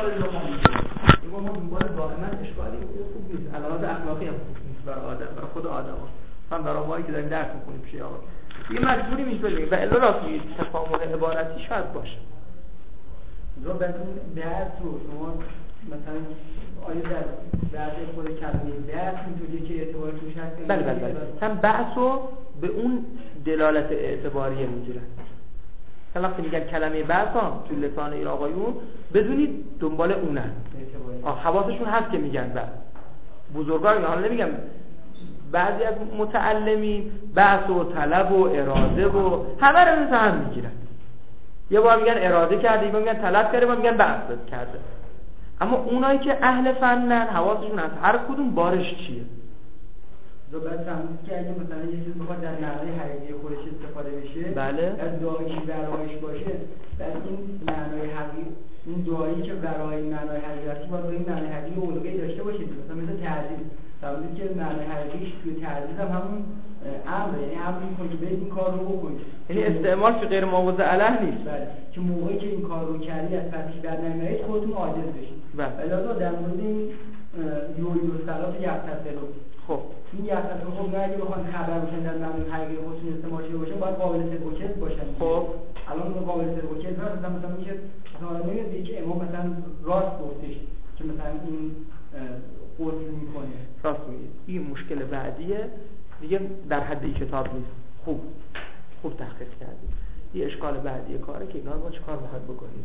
اشکالی رو ما میگیم ما دنبال دائما اشکالی خوب نیست، علاوه اخلاقی هم خوب نیست برای آدم، برای خود آدما، هم برای ما که داریم درس می‌خونیم پیش آقا دیگه مجبوریم اینطوری بگیم و الا راست میگید تفاهم عبارتی شاید باشه. رو بحث رو شما مثلا آیا در بحث خود کلمه بحث اینطوریه که اعتبار توش هست؟ بله مثلا بحث رو به اون دلالت اعتباریه میگیرن. مثلا وقتی میگن کلمه بحث ها تو لسان این آقایون بدونید دنبال اونن، حواسشون هست که میگن بحث. بزرگان حالا نمیگم بعضی از متعلمین بحث و طلب و اراده و همه رو مثل هم میگیرن. یه بار میگن اراده کرده، یه بار میگن طلب کرده، یه بار میگن بحث کرده. اما اونایی که اهل فنن حواسشون هست هر کدوم بارش چیه. رو بعد فهمید که اگه مثلا یه چیز بخواد در معنای حقیقی خودش استفاده بشه، بله، از دعایی که برایش باشه، بعد این معنای حقیقی، این دعایی که برای معنای حقیقی باید این معنای حقیقی اولویت داشته باشه. مثلا مثل تعظیم، فهمید که معنای حقیقیش توی تعظیم هم همون امر، یعنی امر می‌کنه که برید این کار رو بکنید، یعنی استعمال که غیر موضع علیه نیست. بله، که موقعی که این کار رو کردی از فتحش در نمیارید خودتون عاجز بشید. بله، علاوه در مورد این یویو صلات یقتصلو، خب این یقتصلو خب نه اگه بخوان خبر باشن در معنای حقیقی خودشون استعمال شده باشه باید قابل صدق و کذب باشن. خب الان اون قابل صدق و کذب هست، مثلا میشه مثلا نمیاد که امام مثلا راست گفتش که مثلا این قصد میکنه. راست میگید. این مشکل بعدیه دیگه، در حد این کتاب نیست. خوب تحقیق کردید. یه اشکال بعدی کاره که اینا رو چه کار باید بکنیم.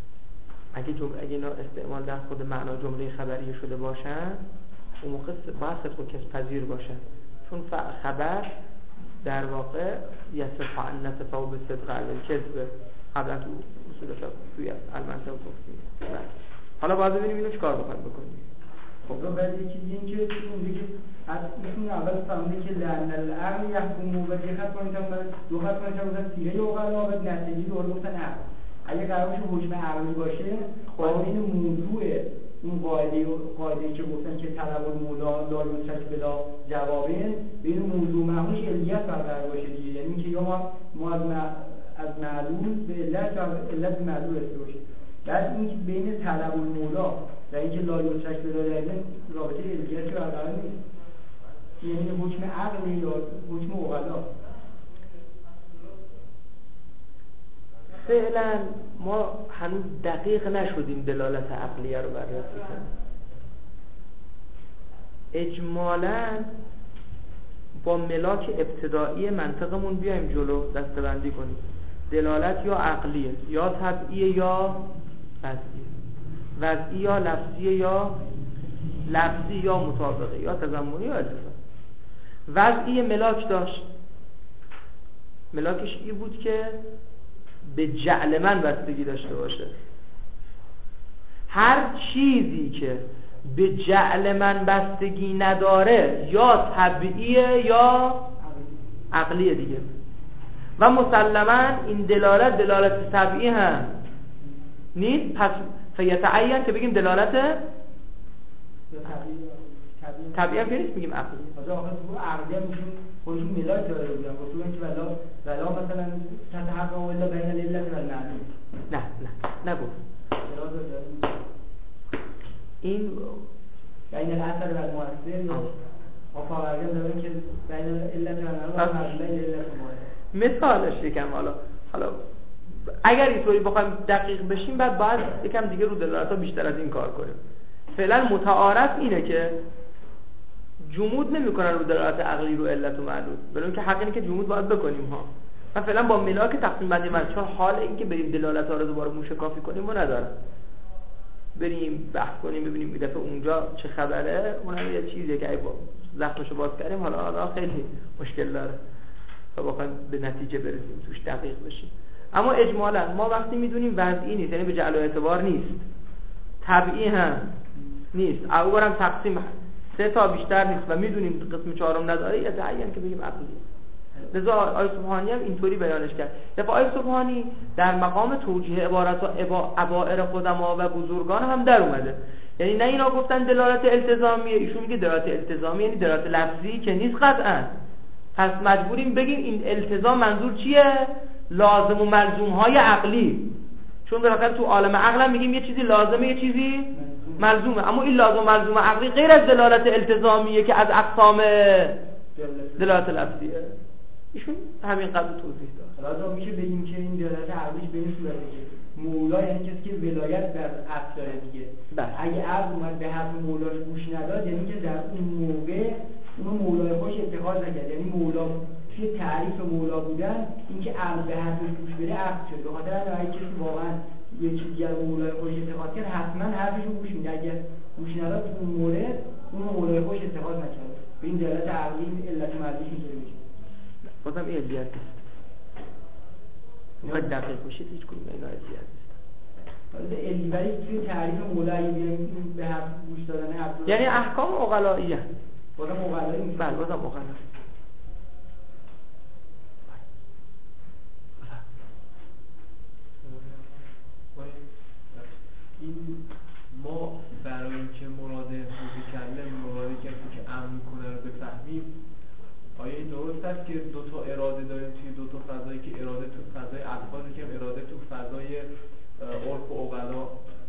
اگه اینا استعمال در خود معنا جمله خبریه شده باشن اون موقع باید صدق و کذب پذیر باشن، چون خبر در واقع یصف عن نصف و به صدق علی الکذب قبلا تو اصول فقه توی المنطق گفتیم. حالا باید ببینیم اینو چیکار باید بکنیم. خب رو بعد یکی این که میگه اصلا اول فهمیده که لعن العقل یحکم و جهت کنیدم دو خط کنیدم مثلا سیره اوغلا و نتیجه دوره گفتن عقل. اگه قرار باشه حکم عقلی باشه خب این موضوع این قاعده که گفتن که طلب المولا لا یوسف بلا جوابه به این موضوع معموش علیت برقرار باشه دیگه، یعنی اینکه یا ما از معلول به علت معلول رسیده باشه. بعد این که بین طلب المولا و اینکه لا یوسف بلا جوابه رابطه علیت برقرار نیست، یعنی حکم عقلی یا حکم اوغلا. فعلا ما هنوز دقیق نشدیم دلالت عقلیه رو بررسی کنیم. اجمالاً با ملاک ابتدایی منطقمون بیایم جلو دسته‌بندی کنیم. دلالت یا عقلیه یا طبعیه یا وضعیه، وضعی یا لفظیه یا لفظی یا مطابقه یا تضمنی یا التزام. وضعی ملاک داشت، ملاکش این بود که به جعل من بستگی داشته باشه. هر چیزی که به جعل من بستگی نداره یا طبیعیه یا عقلیه دیگه. و مسلماً این دلالت طبیعی هم نیست، پس فیتعین که بگیم دلالت طبیعی هم که نیست بگیم عقلی. آخه تو عقلی هم میشون خودشون ملاک داره بودن گفتون که ولا مثلا تتحقق الا بین العلت و المعلول. نه نگفت این بین الاثر و المؤثر یا آفاقرگم دارن که بین علت و المعلول بین علت و مؤثر. مثالش یکم حالا اگر اینطوری بخوایم دقیق بشیم باید یکم دیگه رو دلالت‌ها بیشتر از این کار کنیم. فعلا متعارف اینه که جمود نمی‌کنن رو دلالت عقلی رو علت و معلول، ولی که حق اینه که جمود باید بکنیم ها. من فعلا با ملاک تقسیم بندی من چون حال این که بریم دلالت‌ها رو دوباره موشکافی کنیم رو ندارم. بریم بحث کنیم ببینیم این دفعه اونجا چه خبره، اونم یه چیزیه که اگه زخمشو باز کردیم حالا خیلی مشکل داره تا بخوایم به نتیجه برسیم توش دقیق بشیم. اما اجمالا ما وقتی میدونیم وضعی نیست، یعنی به جعل و اعتبار نیست، طبیعی هم نیست، اولم تقسیم 3 تا بیشتر نیست و میدونیم قسم 4 نداره، یا تعین که بگیم عقلی. لذا آیه سبحانی هم اینطوری بیانش کرد. دفعه آیه سبحانی در مقام توجیه عبارات و ابائر قدما و بزرگان هم در اومده. یعنی نه اینا گفتن دلالت التزامیه، ایشون میگه دلالت التزامی یعنی دلالت لفظی که نیست قطعا. پس مجبوریم بگیم این التزام منظور چیه؟ لازم و ملزوم های عقلی. چون بالاخره تو عالم عقل هم میگیم یه چیزی لازمه یه چیزی ملزومه، اما این لازم ملزوم عقلی غیر از دلالت التزامیه که از اقسام دلالت لفظیه. ایشون همین قدر توضیح داد. حالا میشه بگیم که این دلالت عقلیش به این صورته که مولا یعنی کسی که ولایت بر عبد داره دیگه. اگه عبد اومد به حرف مولاش گوش نداد یعنی که در اون موقع اون مولای خوش اتخاذ نکرد، یعنی مولا توی تعریف مولا بودن اینکه عقل به حرفش گوش بده عقل شد. به خاطر همین اگه کسی واقعا یه چیزی از مولای خوش اتخاذ کرد حتما حرفش رو گوش میده، اگه گوش نداد تو اون مورد اون مولای خوش اتخاذ نکرد. به این دلالت عقلی علت مرجعی اینطوری میشه. بازم این علیت نیست. اون دقیق باشید هیچ کدوم اینا علیت نیست. حالا علی ولی توی تعریف مولا اگه بیایم به حرف گوش دادن عبد یعنی احکام عقلائیه. بازم عقلایی نیست. بله بازم عقلا. این ما برای اینکه مراد متکلم مرادی کسی که امر میکنه رو بفهمیم، آیا این درست است که دو تا اراده داریم توی دو تا فضایی که اراده تو فضای الفاظ که اراده تو فضای عرف و عقلا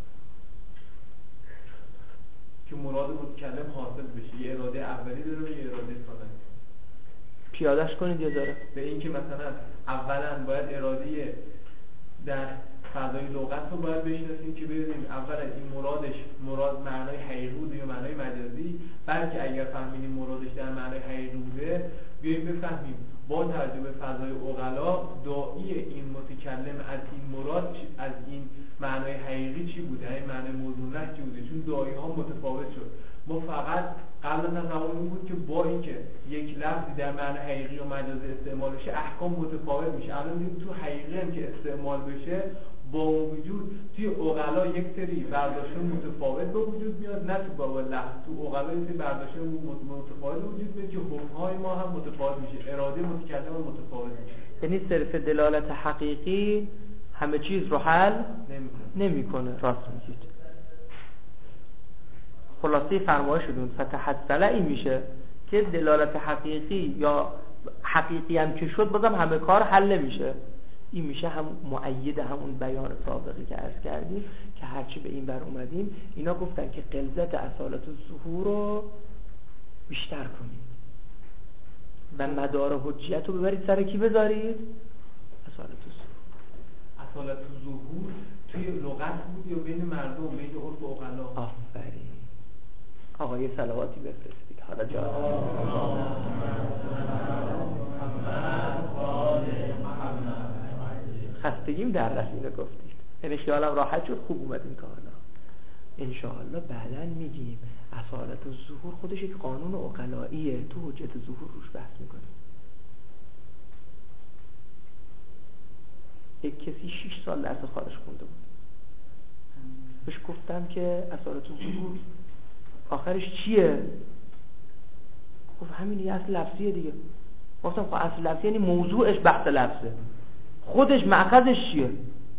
که مراد متکلم حاصل بشه، یه اراده اولی داره و یه اراده ثانی. پیادهش کنید یه ذره. به این که مثلا اولا باید اراده در فضای لغت رو باید بشناسیم که ببینیم اولا این مراد معنای حقیقی بوده یا معنای مجازی، بلکه اگر فهمیدیم مرادش در معنای حقیقی بوده بیاییم بفهمیم با توجه به فضای عقلا داعی این متکلم از این مراد از این معنای حقیقی چی بوده، این معنای موضوع چی بوده، چون داعی ها متفاوت شد. ما فقط قبلا تصور این بود که با اینکه یک لفظی در معنای حقیقی و مجازی استعمال بشه احکام متفاوت میشه. الان دیدیم تو حقیقی هم که استعمال بشه با اون وجود توی عقلا یک سری برداشت‌ها متفاوت به وجود میاد، نه تو باب لفظ، تو عقلا یک سری برداشت‌ها متفاوت به وجود میاد که حکم‌های ما هم متفاوت میشه، اراده متکلم هم متفاوت میشه. یعنی صرف دلالت حقیقی همه چیز رو حل نمی‌کنه. راست میگید. خلاصه فرمایشتون فتحصل این میشه که دلالت حقیقی یا حقیقی هم که شد بازم همه کار حل نمیشه. این میشه هم مؤید همون بیان سابقی که عرض کردیم که هرچی به این بر اومدیم اینا گفتن که غلظت اصالت الظهور رو بیشتر کنید و مدار حجیت رو ببرید سر کی بذارید؟ اصالت الظهور. اصالت الظهور توی لغت بود یا بین مردم، بین عرف و عقلا؟ آفرین. آقا یه صلواتی بفرستید حالا جا خستگیم در رفت اینو گفتید، یعنی خیالم راحت شد، خوب اومدین که حالا انشاءالله بعداً میگیم اصالت الظهور خودش یک قانون عقلاییه، تو حجت ظهور روش بحث میکنیم. یک کسی 6 سال درس خارج خونده بود، بهش گفتم که اصالت الظهور آخرش چیه؟ گفت همین یه اصل لفظیه دیگه. گفتم خب اصل لفظی یعنی موضوعش بحث لفظه، خودش مأخذش چیه؟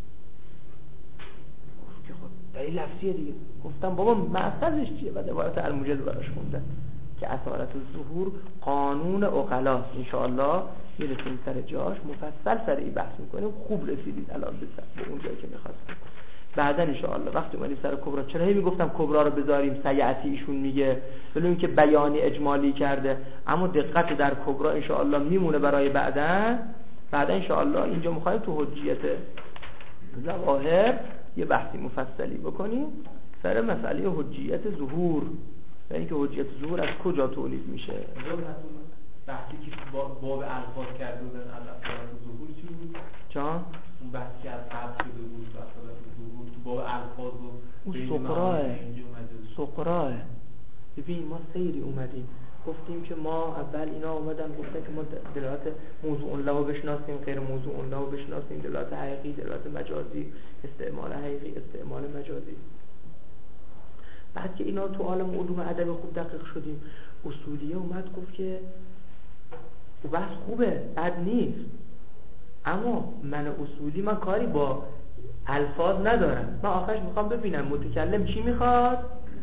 گفت که خب دلیل لفظیه دیگه. گفتم بابا مأخذش چیه؟ بعد عبارت الموجز براش خوندن که اصالت الظهور قانون عقلاست. انشاءالله میرسیم سر جاش، مفصل سر این بحث میکنیم. خوب رسیدید الان به اون جایی که میخواستیم. بعدا انشاءالله وقتی اومدیم سر کبرا، چرا هی میگفتم کبرا رو بذاریم، سیعتی ایشون میگه ولو اینکه بیانی اجمالی کرده، اما دقت در کبرا انشاءالله میمونه برای بعدا انشاءالله. اینجا میخوایم تو حجیت ظواهر یه بحثی مفصلی بکنیم سر مسئله حجیت ظهور و اینکه حجیت ظهور از کجا تولید میشه. بحثی که باب الفاظ کرده بودن از اصالت ظهور چی بود؟ جان؟ اون بحثی که از قبل شده بود اصالت ظهور تو باب الفاظ و اون سقراه. ببین ما سیری اومدیم گفتیم که ما اول اینا اومدن گفتن که ما دلالت موضوع له رو بشناسیم، غیر موضوع له رو بشناسیم، دلالت حقیقی، دلالت مجازی، استعمال حقیقی، استعمال مجازی. بعد که اینا تو عالم علوم ادب خوب دقیق شدیم، اصولیه اومد گفت که بحث خوبه، بد نیست، اما من اصولی من کاری با الفاظ ندارم. من آخرش میخوام ببینم متکلم چی میخواد،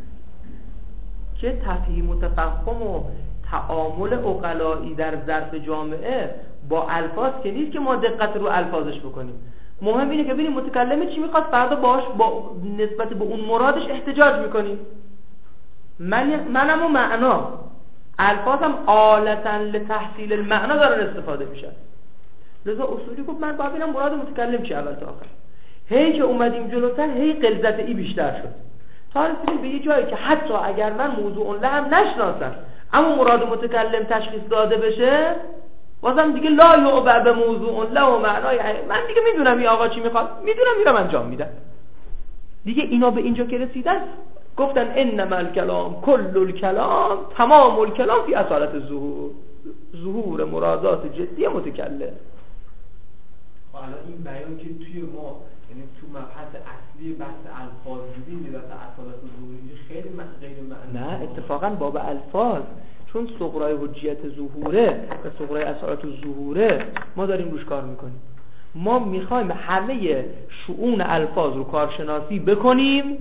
که تفهیم و تفهم و تعامل عقلایی در ظرف جامعه با الفاظ که نیست که ما دقت رو الفاظش بکنیم. مهم اینه که ببینیم متکلم چی میخواد، فردا باش با نسبت به اون مرادش احتجاج میکنیم. منم و معنا الفاظم آلتا لتحصیل المعنا دارن استفاده میشن. لذا اصولی گفت من باید ببینم مراد متکلم چی اول تا آخر. هی که اومدیم جلوتر هی غلظت ای بیشتر شد تا رسیدیم به یه جایی که حتی اگر من موضوع له هم نشناسم اما مراد متکلم تشخیص داده بشه، بازم دیگه لا یعبع به موضوع له و معنای من دیگه میدونم این آقا چی میخواد، میدونم میرم انجام میدم دیگه. اینا به اینجا که رسیدن گفتن انما الکلام کل الکلام تمام الکلام فی اصالت ظهور مرادات جدی متکلم. حالا این بیان که توی ما یعنی تو مبحث اصلی بحث الفاظ دیدیم که مثلا اصالت ظهوری خیلی غیر معنی. نه اتفاقا باب الفاظ چون صغرای حجیت ظهوره و صغرای اصالت ظهوره ما داریم روش کار میکنیم. ما میخوایم همه شؤون الفاظ رو کارشناسی بکنیم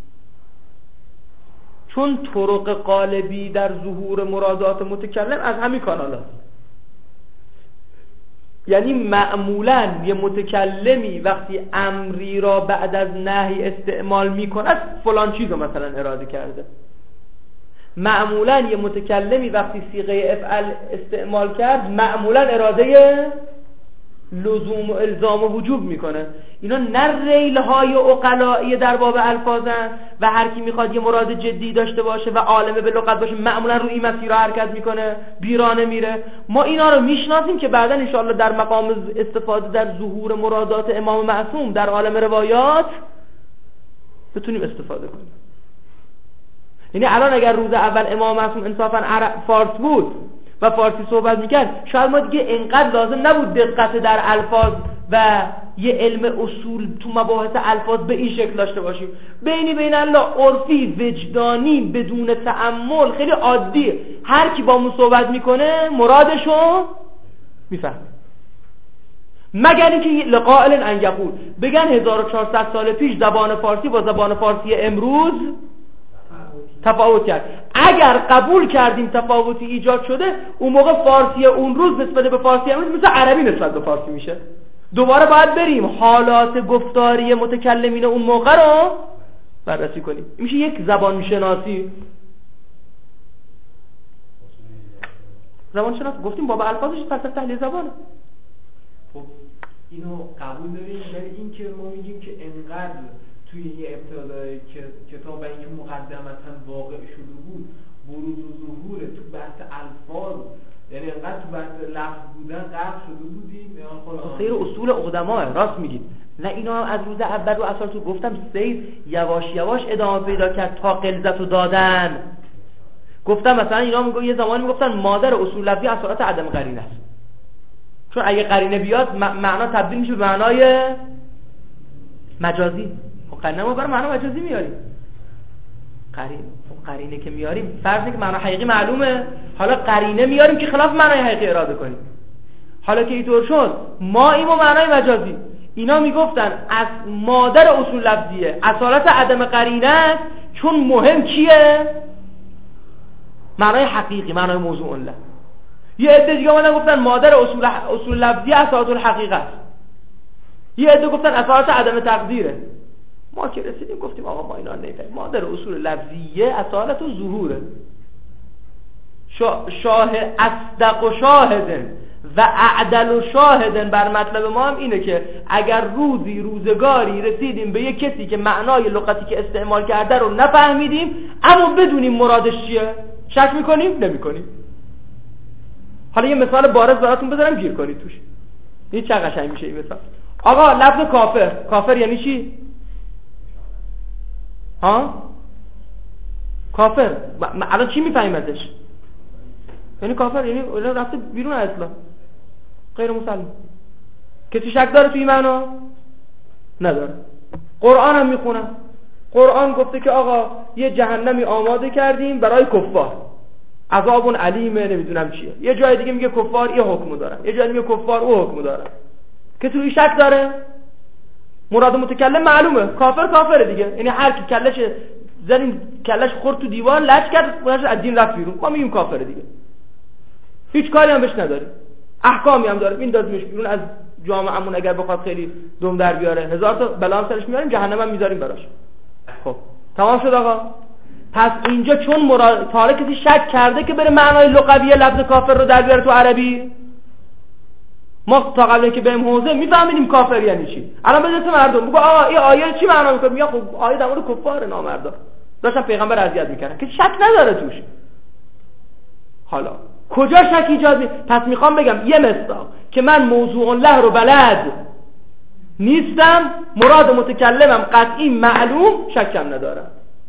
چون طرق قالبی در ظهور مرادات متکلم از همین کانالات. یعنی معمولاً یه متکلمی وقتی امری را بعد از نهی استعمال میکند فلان چیز رو مثلا اراده کرده. معمولاً یه متکلمی وقتی صیغه افعل استعمال کرد معمولاً اراده لزوم و الزام و وجوب میکنه. اینا نه ریلهای عقلایی در باب الفاظن و هر کی میخواد یه مراد جدی داشته باشه و عالم به لغت باشه معمولا روی این مسیر حرکت میکنه، بیرانه میره. ما اینا رو میشناسیم که بعدا انشاءالله در مقام استفاده در ظهور مرادات امام معصوم در عالم روایات بتونیم استفاده کنیم. یعنی الان اگر روز اول امام معصوم انصافا فارس بود و فارسی صحبت میکرد شاید ما دیگه اینقدر لازم نبود دقت در الفاظ و یه علم اصول تو مباحث الفاظ به این شکل داشته باشیم. بین الله عرفی وجدانی بدون تأمل خیلی عادیه، هر کی با ما صحبت میکنه مرادشو میفهمه، مگر اینکه لقائل ان یقول بگن 1400 سال پیش زبان فارسی با زبان فارسی امروز تفاوت کرد. اگر قبول کردیم تفاوتی ایجاد شده اون موقع فارسی اون روز نسبت به فارسی امروز مثل عربی نسبت به فارسی میشه. دوباره باید بریم حالات گفتاری متکلمین اون موقع رو بررسی کنیم. این میشه یک زبان شناسی. زبان شناسی گفتیم باب الفاظش فلسفه تحلیل زبانه. خب اینو قبول داریم، ولی این که ما میگیم که انقدر توی یه ابتدای کتاب و اینکه مقدمتا واقع شده بود بروز و ظهور تو بحث الفاظ، یعنی انقدر تو بحث لفظ بودن غرق شده بودیم. سیر اصول قدماه راست میگید. نه اینا از روز اول رو اصلا تو گفتم سیر یواش یواش ادامه پیدا کرد تا غلظت رو دادن. گفتم مثلا اینا یه زمانی میگفتن مادر اصول لفظی اصالت عدم قرینه است، چون اگه قرینه بیاد معنا تبدیل میشه به معنای مجازی. قرینه ما برای معنا مجازی میاریم. قرینه که میاریم فرض که معنا حقیقی معلومه، حالا قرینه میاریم که خلاف معنای حقیقی اراده کنیم. حالا که اینطور شد ما اینو معنای مجازی. اینا میگفتن از مادر اصول لفظیه اصالت عدم قرینه است، چون مهم کیه؟ معنای حقیقی، معنای موضوع له. یه عده دیگه اومدن گفتن مادر اصول لفظیه اصالت الحقیقه است. یه عده گفتن اصالت عدم تقدیره. ما که رسیدیم گفتیم آقا ما اینا نمیفهمیم. مادر اصول لفظیه اصالت و ظهوره. شاه اصدق و شاهدن و اعدل و شاهدن بر مطلب ما هم اینه که اگر روزگاری رسیدیم به یک کسی که معنای لغتی که استعمال کرده رو نفهمیدیم اما بدونیم مرادش چیه، شک میکنیم نمیکنیم. حالا یه مثال بارز براتون بذارم گیر کنید توش. این چه قشنگ میشه این مثال. آقا لفظ کافر یعنی چی؟ ها؟ کافر الان چی میفهمیم ازش؟ یعنی کافر یعنی رفته بیرون از اسلام، غیر مسلمان. کسی شک داره توی معنا؟ نداره. قرآن هم میخونم، قرآن گفته که آقا یه جهنمی آماده کردیم برای کفار، عذاب علیمه، نمیدونم چیه. یه جای دیگه میگه کفار یه حکم دارن، یه جای میگه کفار او حکم دارن. کسی روی شک داره؟ مراد متکلم معلومه، کافره دیگه. یعنی هر کی کلش خورد تو دیوار لج کرد اونش از دین رفت بیرون، ما میگیم کافره دیگه. هیچ کاری هم بهش نداریم، احکامی هم داره، میندازیمش بیرون از جامعهمون اگر بخواد خیلی دم در بیاره 1000 تا بلا هم سرش میاریم، جهنم هم میذاریم براش. خب تمام شد آقا. پس اینجا چون حالا کسی شک کرده که بره معنای لغوی لفظ کافر رو در بیاره تو عربی، ما تا قبل که بریم حوزه میفهمیدیم کافر یعنی چی. الان بذارید مردم بگو آقا این آیه چی معنا میکنه؟ میگه خب آیه در مورد کفار نامردا داشتن پیغمبر اذیت میکردن که شک نداره توش. حالا کجا شک ایجاد پس میخوام بگم یه مصداق که من موضوع الله رو بلد نیستم، مراد متکلمم قطعی معلوم، شکم ندارم.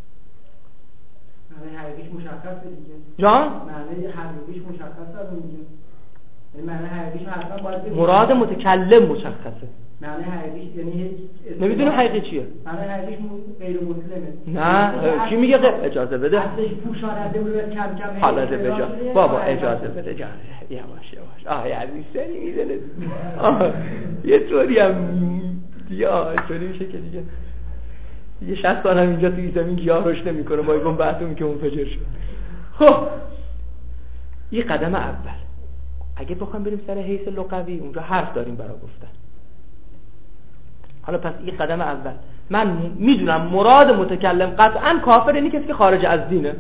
معنی حقیقیش مشخصه دیگه. جان؟ معنی حقیقیش مشخصه دیگه. یعنی معنی حقیقیش حتما باید مراد متکلم مشخصه. معنی حقیقیش یعنی نمیدونم حقیقی چیه. معنی حقیقیش غیر مسلمه. نه کی میگه اجازه بده؟ اصلش پوشاننده بود کم کم. حالا ده بجا بابا اجازه بده جان. یواش آه عزیز سری میدونه. یه طوری هم یا طوری میشه که دیگه 60 سال هم اینجا توی زمین گیاه رشد نمیکنه با این بحثمون که منفجر شد. خب این قدم اول. اگه بخوام بریم سر حیث لغوی اونجا حرف داریم برای گفتن. حالا پس این قدم اول. من میدونم مراد متکلم قطعا کافر یعنی کسی که خارج از دینه.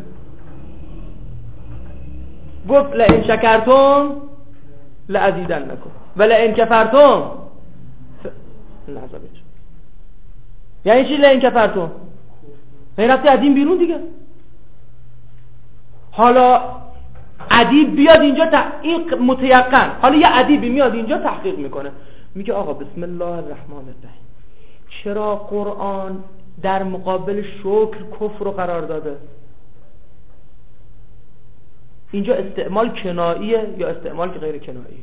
گفت لئن شکرتم لازیدنکم ولئن کفرتم نعذابش. یعنی چی لئن کفرتم؟ یعنی رفتی از دین بیرون دیگه. حالا ادیب بیاد اینجا این متیقن. حالا یه ادیبی میاد اینجا تحقیق میکنه میگه آقا بسم الله الرحمن الرحیم چرا قرآن در مقابل شکر کفر رو قرار داده؟ اینجا استعمال کناییه یا استعمال که غیر کناییه؟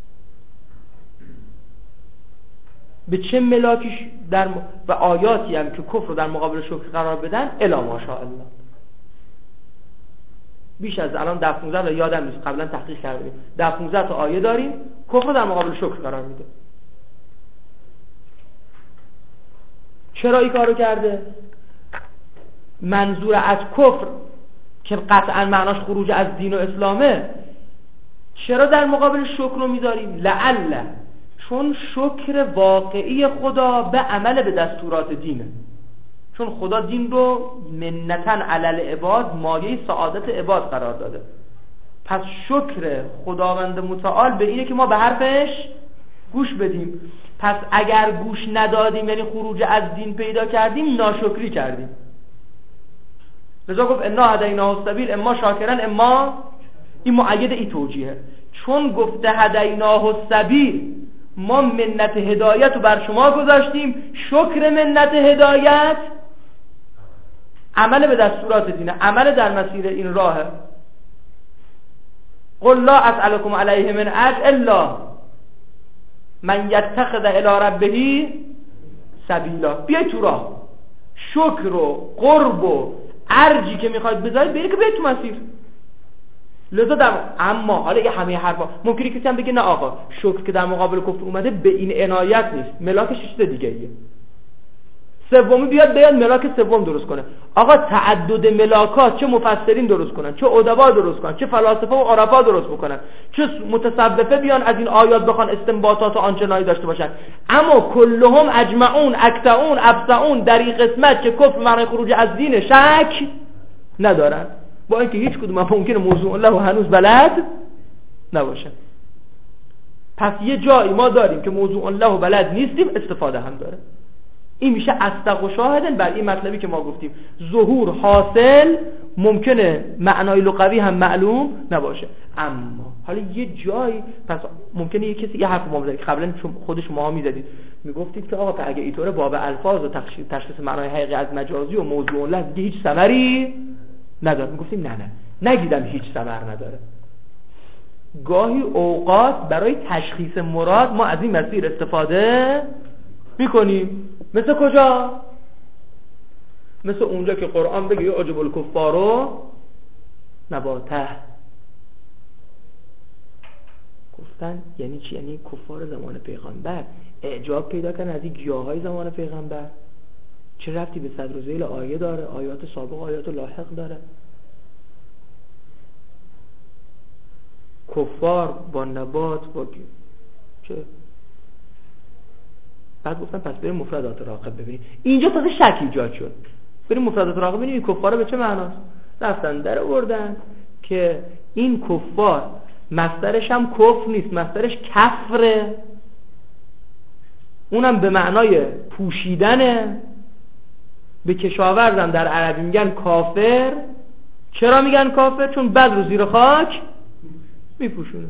به چه ملاکش و آیاتی هم که کفر رو در مقابل شکر قرار بدن الا ماشاءالله. بیش از الان 15 تا یادم نیست قبلا تحقیق کردیم 15 تا آیه داریم کفر رو در مقابل شکر قرار میده. چرا این کارو کرده؟ منظور از کفر که قطعا معناش خروج از دین و اسلامه چرا در مقابل شکر رو میذاریم؟ لعل چون شکر واقعی خدا به عمل به دستورات دینه. چون خدا دین رو منتن علل عباد مایه سعادت عباد قرار داده. پس شکر خداوند متعال به اینه که ما به حرفش گوش بدیم. پس اگر گوش ندادیم یعنی خروج از دین پیدا کردیم ناشکری کردیم. لذا گفت انا هدیناه السبیل اما شاکرا اما این مؤید ای توجیهه. چون گفته هدیناه السبیل ما منت هدایت رو بر شما گذاشتیم، شکر منت هدایت عمل به دستورات دینه، عمل در مسیر این راهه. قل لا اسألكم علیه من اجر الا من یتخذ الی ربه سبیلا. بیای تو راه، شکر و قرب و ارجی که میخواید بذارید بیایی که بیای تو مسیر. لذا اما حالا یه همه حرفا ممکنه کسی هم بگه نه آقا شکر که در مقابل کفر اومده به این عنایت نیست، ملاکش چیز دیگه ایه. سومی بیاد ملاک سوم درست کنه. آقا تعدد ملاکات چه مفسرین درست کنن، چه ادبا درست کنن، چه فلاسفه و عرفا درست بکنن، چه متصوفه بیان از این آیات بخوان استنباطات آنچنانی داشته باشن، اما کلهم اجمعون اکتعون ابسعون در این قسمت که کفر معنی خروج از دین شک ندارن، با اینکه هیچ کدوم ممکنه موضوع الله و هنوز بلد نباشه. پس یه جایی ما داریم که موضوع الله و بلد نیستیم، استفاده هم داره. این میشه اصدق و شاهدن بر این مطلبی که ما گفتیم. ظهور حاصل ممکنه معنای لغوی هم معلوم نباشه، اما حالا یه جایی پس ممکنه یه کسی یه حرف ما بزنه که قبلا خود شما میزدید میگفتید که آقا اگه اینطوره باب الفاظ و تشخیص معنای حقیقی از مجازی و موضوع الله دیگه هیچ ثمری نداره. میگفتیم نه نگیدم هیچ ثمر نداره. گاهی اوقات برای تشخیص مراد ما از این مسیر استفاده میکنیم. مثل کجا؟ مثل اونجا که قرآن بگه یا عجب الکفارو نباته. گفتن یعنی چی؟ یعنی کفار زمان پیغمبر اعجاب پیدا کردن از این گیاهای زمان پیغمبر. چه ربطی به صدر و ذیل آیه داره؟ آیات سابق آیات لاحق داره. کفار با نبات با چه بعد گفتم پس بریم مفردات راغب ببینیم. اینجا تازه شک ایجاد شد. بریم مفردات راغب ببینیم این کفار به چه معناست. رفتن در آوردن که این کفار مصدرش هم کفر نیست، مصدرش کفره، اونم به معنای پوشیدنه. به کشاورزم در عربی میگن کافر. چرا میگن کافر؟ چون بد رو زیر خاک میپوشونه.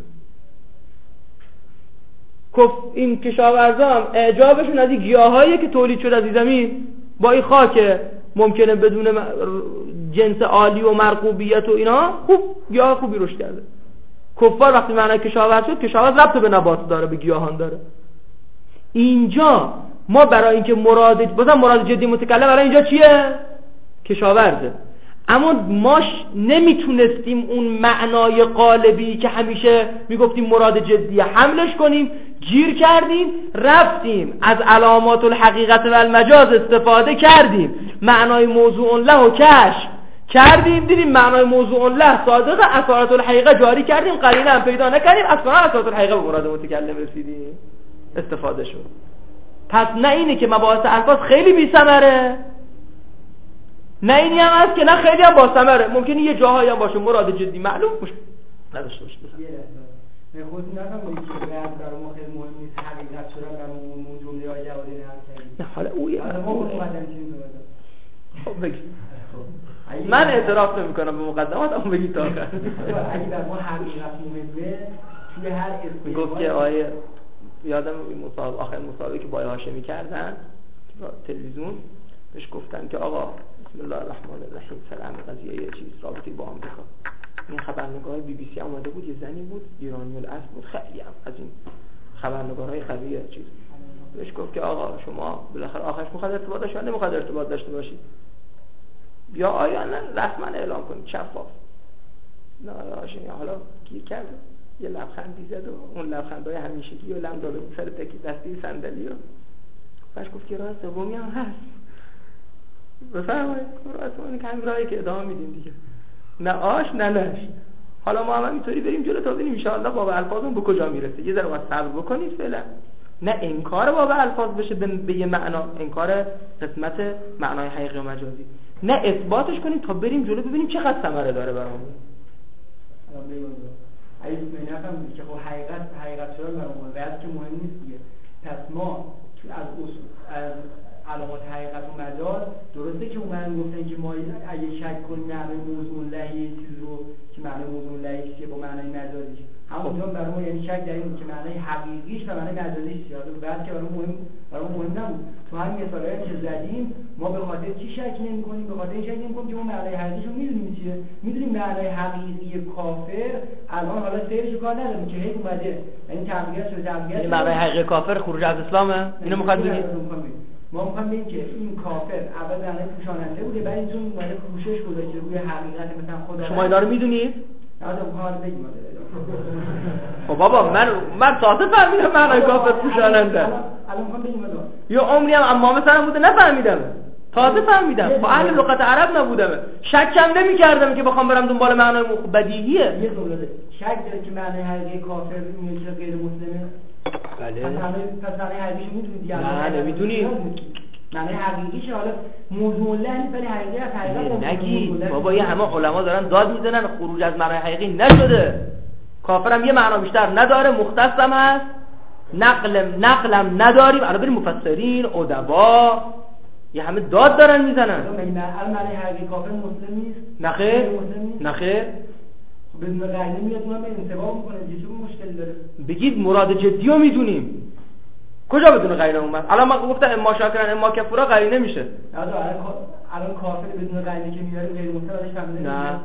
این کشاورزا هم اعجابشون از این گیاهایی که تولید شده از این زمین با این خاک ممکنه بدون جنس عالی و مرغوبیت و اینا خوب گیاه خوبی رشد کرده. کفار وقتی معنای کشاورز شد، کشاورز ربط به نبات داره، به گیاهان داره. اینجا ما برای اینکه مراد جدی متکلم برای اینجا چیه؟ کشاورزه. اما ما نمیتونستیم اون معنای قالبی که همیشه میگفتیم مراد جدیه حملش کنیم، گیر کردیم، رفتیم از علامات الحقیقت و المجاز استفاده کردیم، معنای موضوع له و کشف کردیم، دیدیم معنای موضوع له صادق، اثارات الحقیقه جاری کردیم، قرینه هم پیدا نکردیم، اصلا اثارات الحقیقه به مراد متکلم رسیدیم، استفاده شد. پس نه اینه که مباحث الفاظ خیلی بی ثمره، نه اینی هم هست که نه خیلی هم با ثمره. ممکنه یه جاهایی هم باشه مراد جدی معلوم باشه نداشته باشه. من خودم نفهمیدم که بعد برای ما خیلی مهم نیست حقیقت چرا برای اون جمله جوادی نه کردیم. نه حالا اویه. خب بگی. من اعتراف نمی‌کنم به مقدمات، اما بگی تا آخر. اگه در ما حقیقت مهمه توی هر اسمی گفت که آیه یادم آخر مسابقه که با هاشمی کردن تلویزیون بهش گفتن که آقا بسم الله الرحمن الرحیم سلام قضیه یه چیز رابطی با آمریکا. این خبرنگار بی بی سی اومده بود، یه زنی بود ایرانی الاصل بود، خیلی هم از این خبرنگارهای قوی چیز. بهش گفت که آقا شما بالاخره آخرش میخواد ارتباط داشته نمیخواد ارتباط داشته باشید، یا آیا نه رسما اعلام کنید شفاف. نه هاشمی حالا گیر کرد، یه لبخندی زد و اون لبخندای همیشگی و لم داده بود سر تکی دستی صندلی رو. بعدش گفت که راه سومی هم هست. بفرمایید راه سومی که همین راهی که ادامه میدیم دیگه، نه آش نه نش. حالا ما هم اینطوری بریم جلو تا ببینیم ان شاء الله باب الفاظمون به کجا میرسه. یه ذره واسه صبر بکنید فعلا، نه انکار باب الفاظ بشه به یه معنا، انکار قسمت معنای حقیقی و مجازی، نه اثباتش کنیم تا بریم جلو ببینیم چقدر ثمره داره برامون. اگه من نفهمیدم که خب حقیقت چرا برامون واسه که مهم نیست دیگه. پس ما از علامات حقیقت و مجاز درسته که اومدن گفتن که ما اگه شک کنیم معنای موضوع لهی چیز رو که معنای موضوع لهی چیه با معنای مجازیش، همونجا برای ما یعنی شک در این که معنای حقیقیش و معنای مجازیش چیه. بعد که برای مهم نبود. تو همین مثالایی که زدیم ما به خاطر چی شک نمی‌کنیم؟ به خاطر این شک نمی‌کنیم که ما معنای حقیقیش رو می‌دونیم چیه. می‌دونیم معنای حقیقی کافر الان حالا سیرش کار نداریم که هی اومده، یعنی تغییر شده. معنای حقیقی کافر خروج از اسلامه. اینو می‌خواد بگید. ما می‌خوایم بگیم که این کافر اول معنای پوشاننده بوده، بعد اینجوری اومده پوشش گذاشته روی حقیقت مثلا خدا. شما اینا رو می‌دونید؟ آدم بگیم. خب بابا من تازه فهمیدم معنای کافر پوشاننده. الان می‌خوام بگیم یه عمری هم اما مثلا بوده نفهمیدم. تازه فهمیدم. با اهل لغت عرب نبودم. شکم نمی‌کردم که بخوام برم دنبال معنای بدیهیه. یه جمله شک داره که معنای حقیقی کافر اینه که غیر مسلمه. بله. پس معنای حقیقیش می‌دونید دیگه. نه نمی‌دونید. معنای حقیقیش حالا موضوع لحنی ولی حقیقت حقیقت نگید. بابا یه همه علما دارن داد میزنن خروج از معنای حقیقی نشده. کافرم یه معنا بیشتر نداره، مختصم هست. نقلم نداریم. الان بریم مفسرین، ادبا یه همه داد دارن میزنن. الان معنای حقیقی کافر مسلم نیست؟ نخیر. بدون قرینه میاد اونم انتباه میکنه دیگه، چه مشکلی داره؟ بگید مراد جدی رو میدونیم. کجا بدون قرینه اومد؟ الان ما گفتم اما شاکرن اما کفورا قرینه میشه. الان کافر بدون قرینه که میاره غیر مسلم ازش فهمیده نه. معنای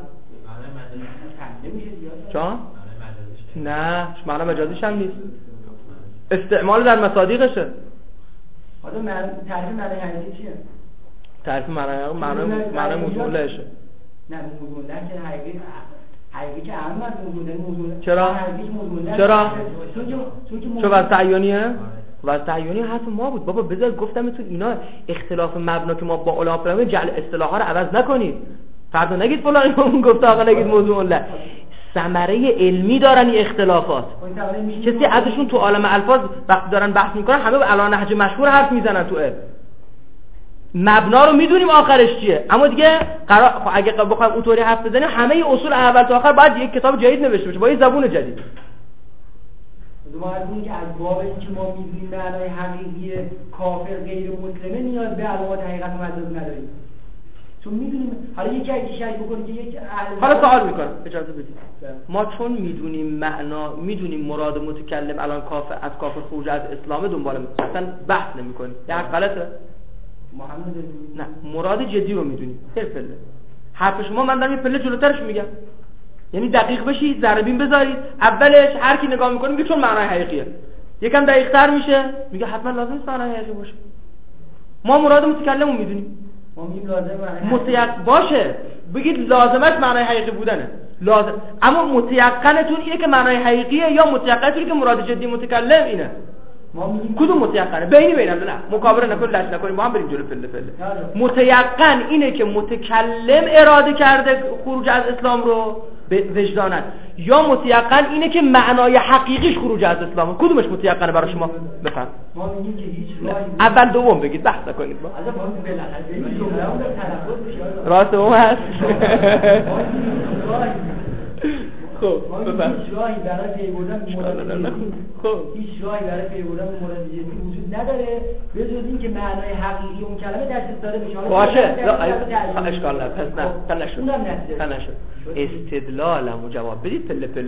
میشه دیگه. چون؟ نه، معنی مجازیش هم نیست. استعمال در مصادیقشه. حالا تعریف معنای حقیقی چیه؟ تعریف معنای موضوع لهشه. نه موضوع له که حقیقی که اهم از موضوع. چرا؟ چون واسه تعیینیه؟ واسه تعیینی حرف ما بود. بابا بذار گفتم تو اینا اختلاف مبنا که ما با علما جعل اصطلاحا رو عوض نکنید. فردا نگید فلان اون گفت آقا نگید موضوع له. ثمره علمی دارن این اختلافات. کسی ازشون تو عالم الفاظ وقتی دارن بحث میکنن همه به علی نهج مشهور حرف میزنن تو علم. مبنا رو میدونیم آخرش چیه، اما دیگه اگه بخوایم اونطوری حرف بزنیم همه اصول اول تا آخر باید یک کتاب جدید نوشته بشه با یه زبون جدید. ما از این که از باب این که ما میدونیم معنای حقیقی کافر غیر مسلمه نیاز به علامات حقیقت و مجاز نداریم، چون میدونیم. حالا یکی اگه شک بکنه که یک حالا سوال میکنم اجازه بدید، ما چون میدونیم میدونیم مراد متکلم الان از کافر خروج از اسلام دنبال اصلا بحث نمیکنیم، یه حرف غلطه؟ نه، مراد جدی رو میدونیم. پله حرف شما من دارم یه پله جلوترش میگم، یعنی دقیق بشید، ذره بین بذارید. اولش هر کی نگاه میکنه میگه چون معنای حقیقیه، یکم دقیق‌تر میشه میگه حتما لازم نیست معنای حقیقی باشه. ما مراد متکلم رو میدونیم، ما میگیم لازم باشه بگید لازمش معنای حقیقی بودنه لازم، اما متیقنتون اینه که معنای حقیقیه یا متیقنتون که مراد جدی متکلم اینه؟ ما میگیم کدوم متیقنه؟ بین نه مکابره نکنید، لش نکنید، ما هم بریم جلو پله. متیقن اینه که متکلم اراده کرده خروج از اسلام رو به وجدانن، یا متیقن اینه که معنای حقیقیش خروج از اسلامه؟ کدومش متیقنه برای شما؟ بفهم. ما میگیم که هیچ راهی اول دوم بگید، بحث نکنید. با از ما بالاخره ببینید جمله‌مون رو تلفظ بشه. راست اون هست. خب هیچ راهی برای پی بردن هیچ راهی برای پی بردن مورد جدی وجود نداره به جز این که معنای حقیقی اون کلمه دست داده بشه. باشه اشکال نداره. پس نه تنشد استدلالمو جواب بدید پله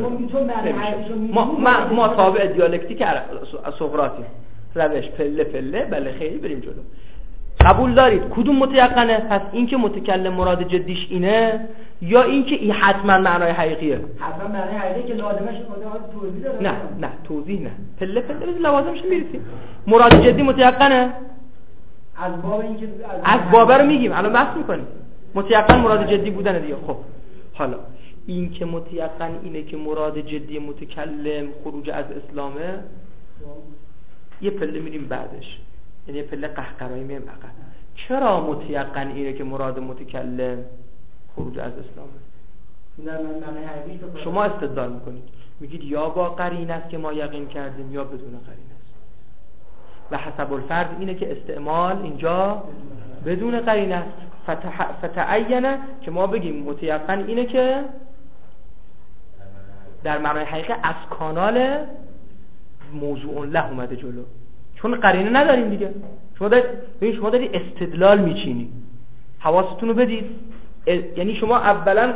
ما تابع دیالکتیک سقراطی روش پله. بله خیلی بریم جلو. قبول دارید کدوم متیقنه؟ پس این که متکلم مراد جدیش اینه یا این که این حتما معنای حقیقیه؟ حتما معنای حقیقیه که لازمش توضیح داره. نه توضیح نه، پله بزن لوازمش میرسیم. مراد جدی متیقنه؟ از باب این که از باب رو میگیم الان بحث میکنیم. متیقن مراد جدی بودنه دیگه. خب حالا این که متیقن اینه که مراد جدی متکلم خروج از اسلامه، یه پله میریم بعدش، یعنی پله قهقرایی میریم عقب. چرا متیقن اینه که مراد متکلم خروج از اسلامه؟ شما استدلال میکنید میگید یا با قرینه است که ما یقین کردیم یا بدون قرینه است، و حسب الفرض اینه که استعمال اینجا بدون قرینه است. فتعینه که ما بگیم متیقن اینه که در معنای حقیقی از کانال موضوع له اومده جلو، چون قرینه نداریم دیگه. شما دارید استدلال میچینی، حواستون رو بدید. یعنی شما اولا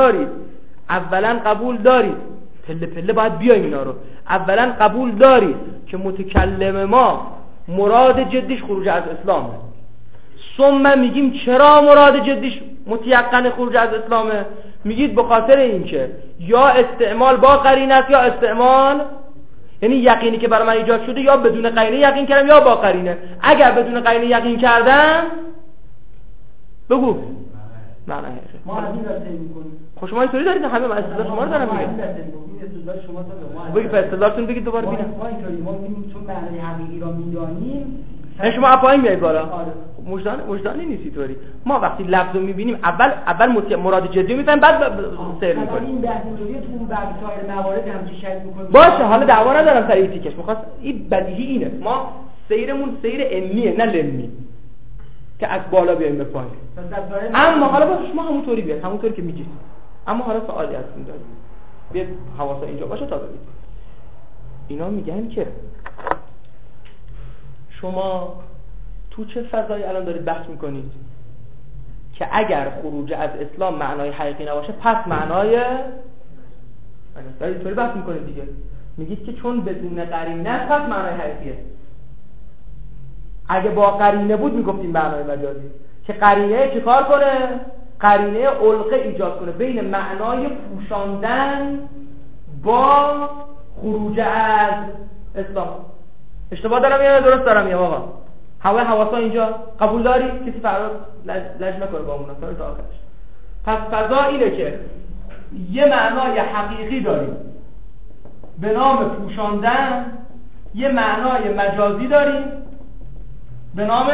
قبول دارید پله باید بیایم اینا رو. اولا قبول دارید که متکلم ما مراد جدیش خروج از اسلامه، ثم میگیم چرا مراد جدیش متیقن خروج از اسلامه؟ میگید به خاطر اینکه یا استعمال با قرینه است یا استعمال، یعنی یقینی که برای من ایجاد شده یا بدون قرینه یقین کردم یا با قرینه. اگر بدون قرینه یقین کردم بگو معنی حقیقی. ما از این دسته میکنیم. خب شما اینطوری دارید همه من استدلال شما رو دارم میگم. استدلال شما تا بگید استدلالتون بگید دوباره ببینم. ما اینطوری ما میگیم چون معنی حقیقی را میدانیم. شما اپاین میایید بالا. وجدانی نیستی طوری. ما وقتی لفظو میبینیم اول مراد جدی میفهمیم بعد سیر میکنیم. این بحث اینطوریه تو اون بعد سایر موارد هم چه شک میکنیم. باشه حالا دعوا ندارم سر این تیکش. میخواست این بدیهی اینه. ما سیرمون سیر علمیه نه لمی. که از بالا بیایم به پایین. اما حالا با شما همونطوری بیاد، همونطوری که میگید. اما حالا سوالی هستیم داریم. بیاد حواسا اینجا باشه تا ببینید. اینا میگن که شما تو چه فضایی الان دارید بحث میکنید که اگر خروج از اسلام معنای حقیقی نباشه پس معنای دارید طوری بحث میکنید دیگه. میگید که چون بدون قرینه پس معنای حقیقیه. اگه با قرینه بود میگفتیم معنای مجازی، که قرینه چه کار کنه؟ قرینه علقه ایجاد کنه بین معنای پوشاندن با خروج از اسلام. اشتباه دارم یا درست دارم یا آقا؟ همه حواسا اینجا قبول داری؟ کسی فرار لج نکنه با همون تا آخرش. پس فضا اینه که یه معنای حقیقی داریم به نام پوشاندن، یه معنای مجازی داریم به نام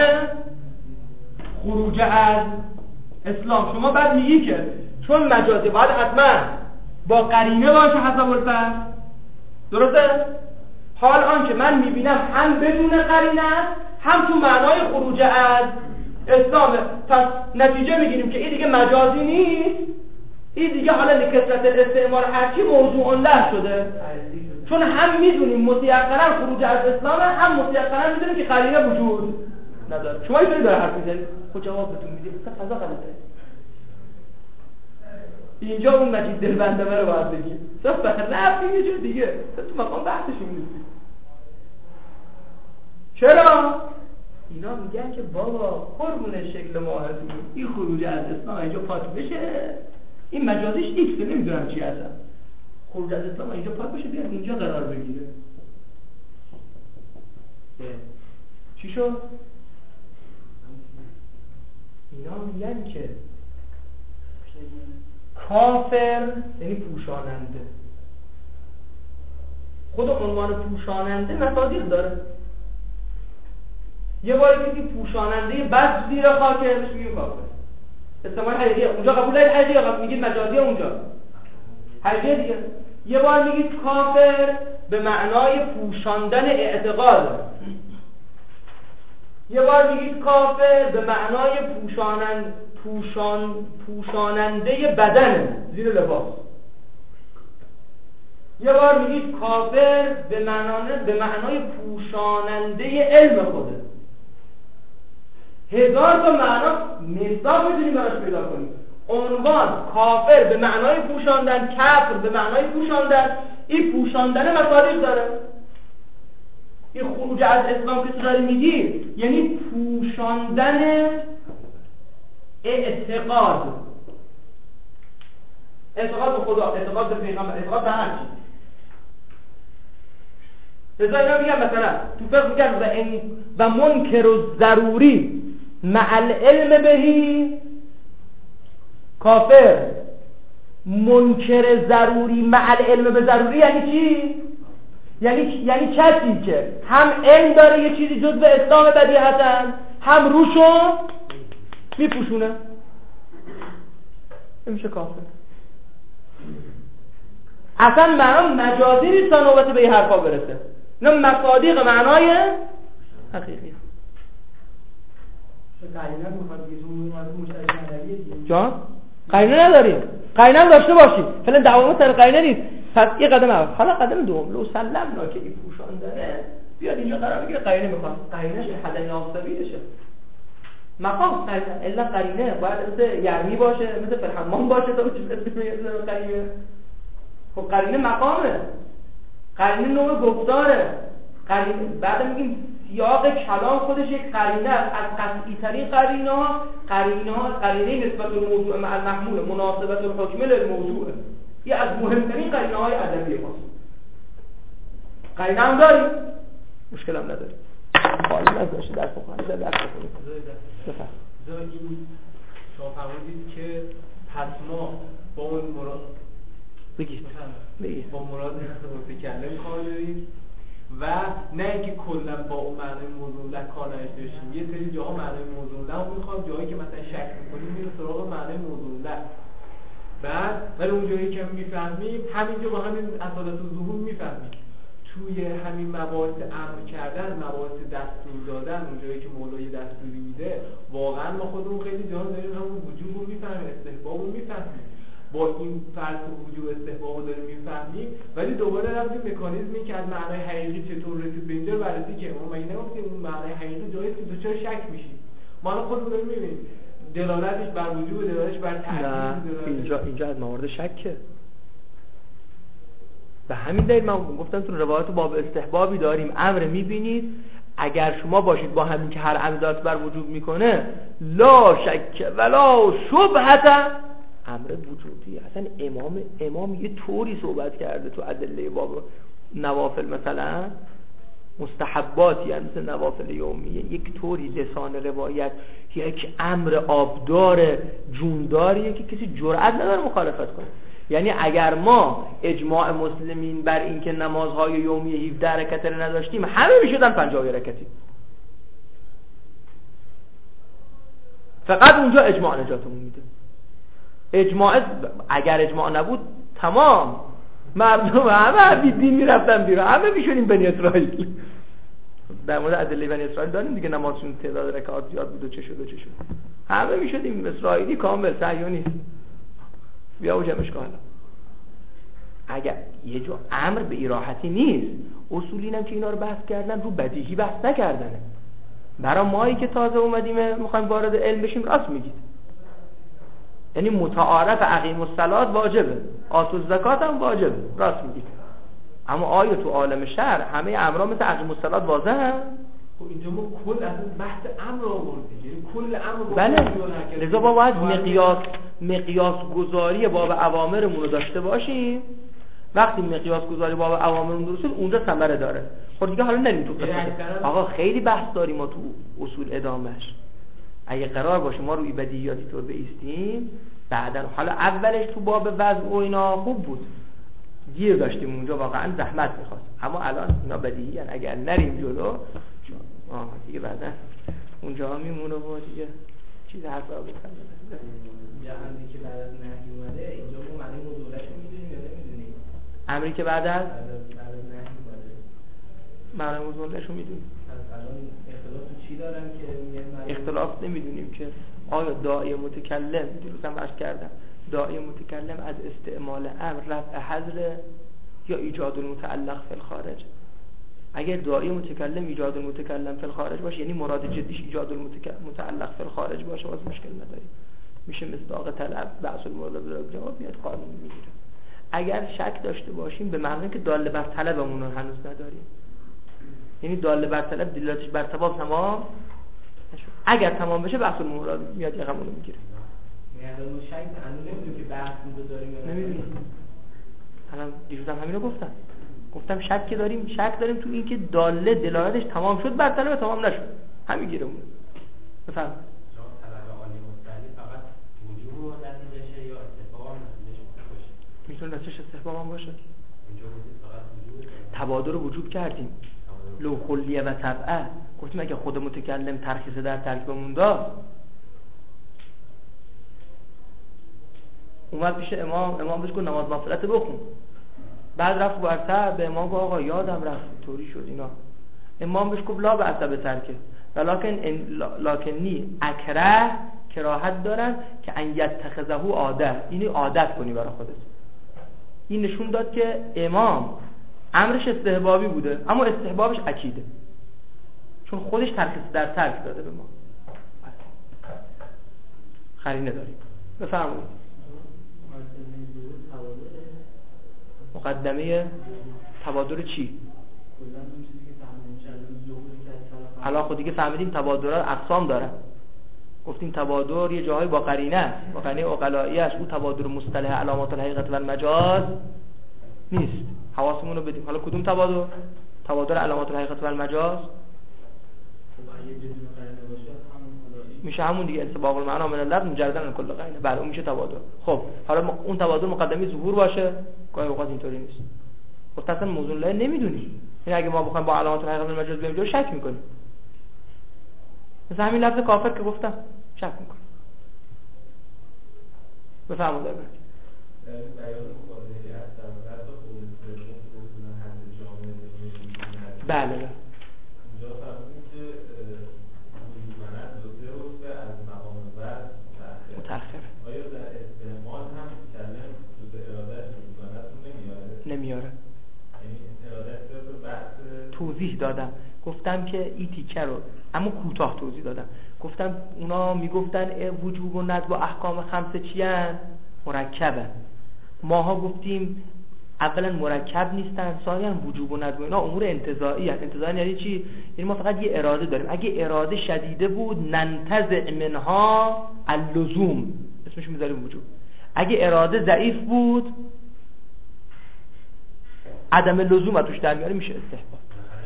خروج از اسلام. شما بعد میگی که چون مجازی باید حتما با قرینه باشه حسب الفرض، درسته؟ حال آن که من میبینم هم بدون قرینه هم تو معنای خروج از اسلام، پس نتیجه میگیریم که این دیگه مجازی نیست، این دیگه حالا لکثرت الاستعمال هرچی موضوع له شده، چون هم میدونیم متيقنا خروج از اسلام، هم متيقنا میدونیم که قرینه وجود نداره. شما اینطوری داره حرف میزنید، خود جواب بهتون میدید فضا غلطه. اینجا اون مجید دلبندمه رو باید بگیم، رفت یه جور دیگه تو مقام بحثش می‌نویسید. چرا؟ اینا میگن که بابا قربون شکل ما هستیم، این خروج از اسلام اینجا پاک بشه، این مجازیش ایکس که نمیدونم چی هستن، خروج از اسلام اینجا پاک بشه بیاد اینجا قرار بگیره. چی شد؟ اینا میگن که کافر یعنی پوشاننده، خود عنوان پوشاننده مصادیق داره. یه باری که پوشاننده بس زیر خاکه بهش میگیم کافر، استعمال حقیقیه. اونجا قبول دارید حقیقیه، میگید مجازیه اونجا حقیقیه دیگه. یه بار میگید کافر به معنای پوشاندن اعتقاد، یه بار میگید کافر به معنای پوشاننده بدن زیر لباس، یه بار میگید کافر به معنای پوشاننده علم خوده. هزار تا معنا مصداق میتونیم براش پیدا کنیم. عنوان کافر به معنای پوشاندن، کفر به معنای پوشاندن، این پوشاندن مصادیق داره. این خروج از اسلام که تو داری میگی یعنی پوشاندن اعتقاد به خدا، اعتقاد به پیغمبر، اعتقاد به هر چی. لذا اینا میگن مثلا تو فقه میگن و منکر ضروری مع العلم بهی کافر. منکر ضروری مع العلم به ضروری یعنی چی؟ یعنی کسی که هم علم داره یه چیزی جز به اسلام بدیهتاً، هم روشو میپوشونه، این میشه کافر. اصلا معنا مجازی نیست تا نوبت به این حرفا برسه، نه مصادیق معنای حقیقی. جان قرینه نداریم، قرینه هم داشته باشیم، فعلا دعوامون سر قرینه نیست. پس این قدم اول. حالا قدم دوم، لو سلمنا که این پوشاندنه بیاد اینجا قرار بگیره قرینه میخواد، قرینه‌ش حد ناصبیشه. مقام قرینه، الا قرینه باید مثل یرمی باشه، مثل فرحمان باشه تا بشه مثل قرینه. خب قرینه مقامه، قرینه نوع گفتاره، قرینه بعد میگیم سیاق کلام خودش یک قرینه است. از قطعی ترین قرینه نسبت الموضوع مع المحمول، مناسبت الحکم للموضوع، یه از مهمترین قرینه های ادبی ماست. قرینه هم داریم، مشکل هم نداریم. خواهی نزداشته در فقهانی در بکنیم. این شما فرمودید که پس ما با اون مراد با مراد متکلم کار داریم و نه اینکه کلا با اون معنای موضوع له کار نداشتیم. یه سری جاها معنای موضوع له رو میخوام، جایی که مثلا شک میکنیم میره سراغ معنای موضوع له. بعد ولی اون جایی که میفهمیم همینجا با همین اصالت ظهور میفهمیم. توی همین مباحث امر کردن، مباحث دستور دادن، اون جایی که مولای دستوری میده، واقعا ما خودمون خیلی جاها داریم همون وجوب رو میفهمیم، استحباب رو میفهمیم. با این فرض وجوب استحباب رو داریم میفهمیم، ولی دوباره رفتیم مکانیزمی که از معنای حقیقی چطور رسید به اینجا بررسی که ما مگه نگفتیم اون معنای حقیقی جایی که دوچار شک میشیم. ما الان خودمون داریم میبینیم دلالتش بر وجوب، دلالتش بر تعلیل. اینجا از موارد شکه. به همین دلیل من گفتم تو روایات باب استحبابی داریم، امر میبینید اگر شما باشید با همین که هر امر دات بر وجوب میکنه لا شک ولا شبهه امر وجودی. اصلا امام یه طوری صحبت کرده تو ادله باب نوافل، مثلا مستحبات یعنی مثل نوافل یومیه، یک طوری لسان روایت یک امر آبدار جونداریه که کسی جرئت نداره مخالفت کنه. یعنی اگر ما اجماع مسلمین بر این که نمازهای یومی 17 رکعت رو نداشتیم، همه میشدن 50 رکعتی. فقط اونجا اجماع نجاتمون میده. اجماع اگر اجماع نبود تمام مردم همه بی دین میرفتن بیرون، همه میشونیم بنی اسرائیل. در مورد ادله بنی اسرائیل داریم دیگه، نمازشون تعداد رکعات زیاد بود و چه شد و چه شد، همه میشدیم اسرائیلی کامل، صهیونیست. بیا و جمعش کن. اگر یه جا امر به ایراحتی نیست، اصولی اینم که اینا رو بحث کردن رو بدیهی بحث نکردنه. برای مایی که تازه اومدیم میخوایم وارد علم بشیم راست میگید، یعنی متعارف اقیم الصلات واجبه، آتو الزکات هم واجبه، راست میگید. اما آیا تو عالم شرع همه امرا مثل اقیم الصلات واضحه؟ اینجا ما کل اصلا بحث امر آوردیم، یعنی کل امر رو بله، لذا ما باید مقیاس گذاری باب اوامرمون رو داشته باشیم. وقتی مقیاس گذاری باب اوامرمون درسته اونجا ثمره داره. خب دیگه حالا نریم تو قصه. آقا خیلی بحث داریم ما تو اصول ادامهش. اگه قرار باشه ما روی بدیهیاتی طور بایستیم، بعدن حالا اولش تو باب وضع و اینا خوب بود، گیر داشتیم اونجا، واقعا زحمت میخواست. اما الان اینا بدیهی ان، اگر نریم جلو دیگه بعدا اونجا میمونه و دیگه چیز حساب بکنه. جهانی که بعد از نهی اومده اینجا ما معنی موضوعش رو میدونیم یا نمیدونیم؟ امری که بعد از نهی اومده معنی موضوعش رو میدونیم. الان اختلاف تو چی دارن که میگن اختلاف نمیدونیم که آیا داعی متکلم، دیروزم عرض کردم، داعی متکلم از استعمال امر رفع حظر یا ایجاد المتعلق فی الخارج. اگر داعی متکلم ایجاد المتکلم فی الخارج باشه، یعنی مراد جدیش ایجاد المتعلق فی الخارج باشه، واسه مشکل نداری، میشه مصداق طلب بحث المورد رو جواب میاد، قانون میگیره. اگر شک داشته باشیم به معنی که داله بر طلبمون رو هنوز نداریم، یعنی داله بر طلب دلالتش بر ثواب تمام نشد. اگر تمام بشه بحث المورد میاد یقمون رو میگیره. یعنی الان شک هنوز نمیدونیم که بحث می‌ذاریم یا نمیدونیم. الان دیروزم همین رو گفتم شک داریم تو این که داله دلالتش تمام شد بر طلب تمام نشد، همین گیرمون. بفهم طلب عالی مستحیل فقط وجوب و نتیجهشه یا استحباب هم نتیجهش باشه؟ میتونه نتیجهش استحباب هم باشه. تبادر رو وجوب کردیم، لو خلیه و تبعه گفتیم اگه خود متکلم ترخیص در ترکیبمون داد، اومد پیش امام بهش گفت نماز نافلت بخون، بعد رفت برتر به امام گفت آقا یادم رفت طوری شد اینا. امام بهش گفت لا بأس بترکه لکنی اکره، کراهت دارن که ان یتخذه عاده، اینو عادت کنی برای خودت. این نشون داد که امام امرش استحبابی بوده اما استحبابش اکیده، چون خودش ترخیص در ترک داده به ما. خرینه داریم. بفرمایید. مقدمه تبادر چی؟ حالا خود دیگه فهمیدیم تبادرها اقسام داره. گفتیم تبادر یه جاهای با قرینه است، با قرینه عقلایی است. اون تبادر مصطلح علامات الحقیقت و المجاز نیست. حواسمون رو بدیم. حالا کدوم تبادر؟ تبادر علامات الحقیقت و المجاز میشه همون دیگه، انطباق المعنا من اللفظ مجردا عن کل قرینه. بله اون میشه تبادر. خب حالا اون تبادر مقدمه ظهور باشه، گاهی اوقات اینطوری نیست. خب اصلا موضوع لا نمیدونیم. یعنی اگه ما بخوایم با علامات الحقیقت و المجاز بیایم جلو شک میکنیم. مثلا همین لفظ کافر که گفتم شک میکنیم. بفرمایید. بله. آیا در استعمال هم کلم جزء ارادهش نمیاره؟ یعنی ارادهش رو بحث توضیح دادم، گفتم که این تیکه رو اما کوتاه توضیح دادم. گفتم اونا میگفتن وجوب و ندب و احکام خمسه چی هن؟ مرکبه. ماها گفتیم اولا مرکب نیستن، ثانیا وجوب و ندب و اینا امور انتزاعی هست. انتزاعی یعنی چی؟ یعنی ما فقط یه اراده داریم. اگه اراده شدیده بود ننتزع منها اللزوم، اسمش میذاریم وجوب. اگه اراده ضعیف بود عدم لزوم توش در میاره، میشه استحباب.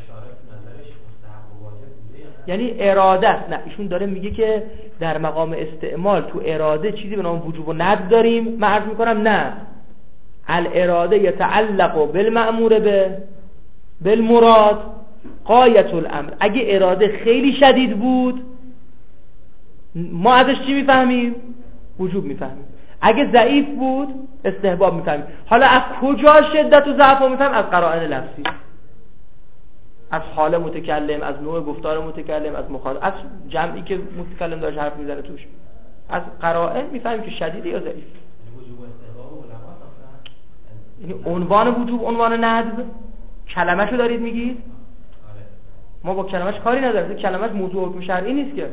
یعنی اراده است. نه ایشون داره میگه که در مقام استعمال تو اراده چیزی به نام وجوب و ندب داریم. من عرض میکنم نه، الاراده یتعلق بالمأمور به بالمراد غایت الامر. اگه اراده خیلی شدید بود ما ازش چی میفهمیم؟ وجوب میفهمیم. اگه ضعیف بود استحباب میفهمیم. حالا از کجا شدت و ضعف رو میفهمیم؟ از قرائن لفظی، از حال متکلم، از نوع گفتار متکلم، از مخاطب، از جمعی که متکلم داره حرف میزنه توش. از قرائن میفهمیم که شدیده یا ضعیف. یعنی عنوان وجوب، عنوان ندب، کلمه‌شو دارید میگید؟ ما با کلمه‌اش کاری نداریم. کلمه‌اش موضوع حکم شرعی نیست که.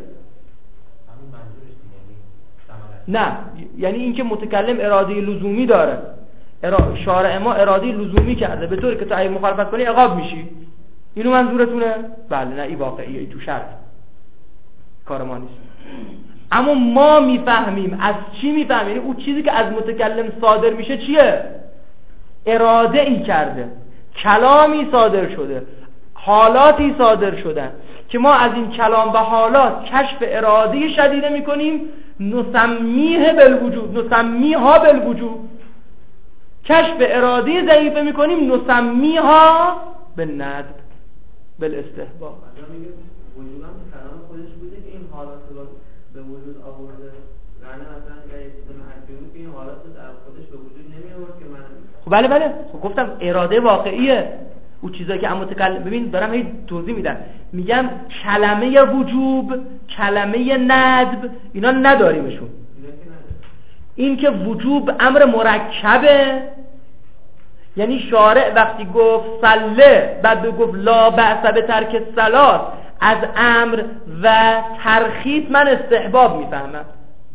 نه، یعنی اینکه متکلم اراده لزومی داره. شارع ما اراده لزومی کرده به طوری که تو اگه مخالفت کنی عقاب میشی. اینو منظورتونه؟ بله. نه، این واقعیه، این تو شرع کار ما نیست. اما ما میفهمیم. از چی میفهمیم؟ یعنی اون چیزی که از متکلم صادر میشه چیه؟ اراده ای کرده، کلامی صادر شده، حالاتی صادر شدن که ما از این کلام و حالات کشف اراده شدیده میکنیم. نسمیه بالوجود، نسمیها بالوجود. کشف اراده ضعیفه میکنیم، نسمیها بالندب، بالاستحباب. وجود هم کلام خودش بوده که این حالات رو به وجود آورده. یعنی مثلا اگه چیز محدود که این حالات رو در خودش به وجود نمی آورد که من بله خب گفتم اراده واقعیه. اون چیزایی که متکلم، ببین دارم هی توضیح میدم، میگم کلمه وجوب، کلمه ندب، اینا نداریمشون. این که وجوب امر مرکبه، یعنی شارع وقتی گفت صله بعد گفت لا بأس بترک الصلاة، از امر و ترخیص من استحباب میفهمم.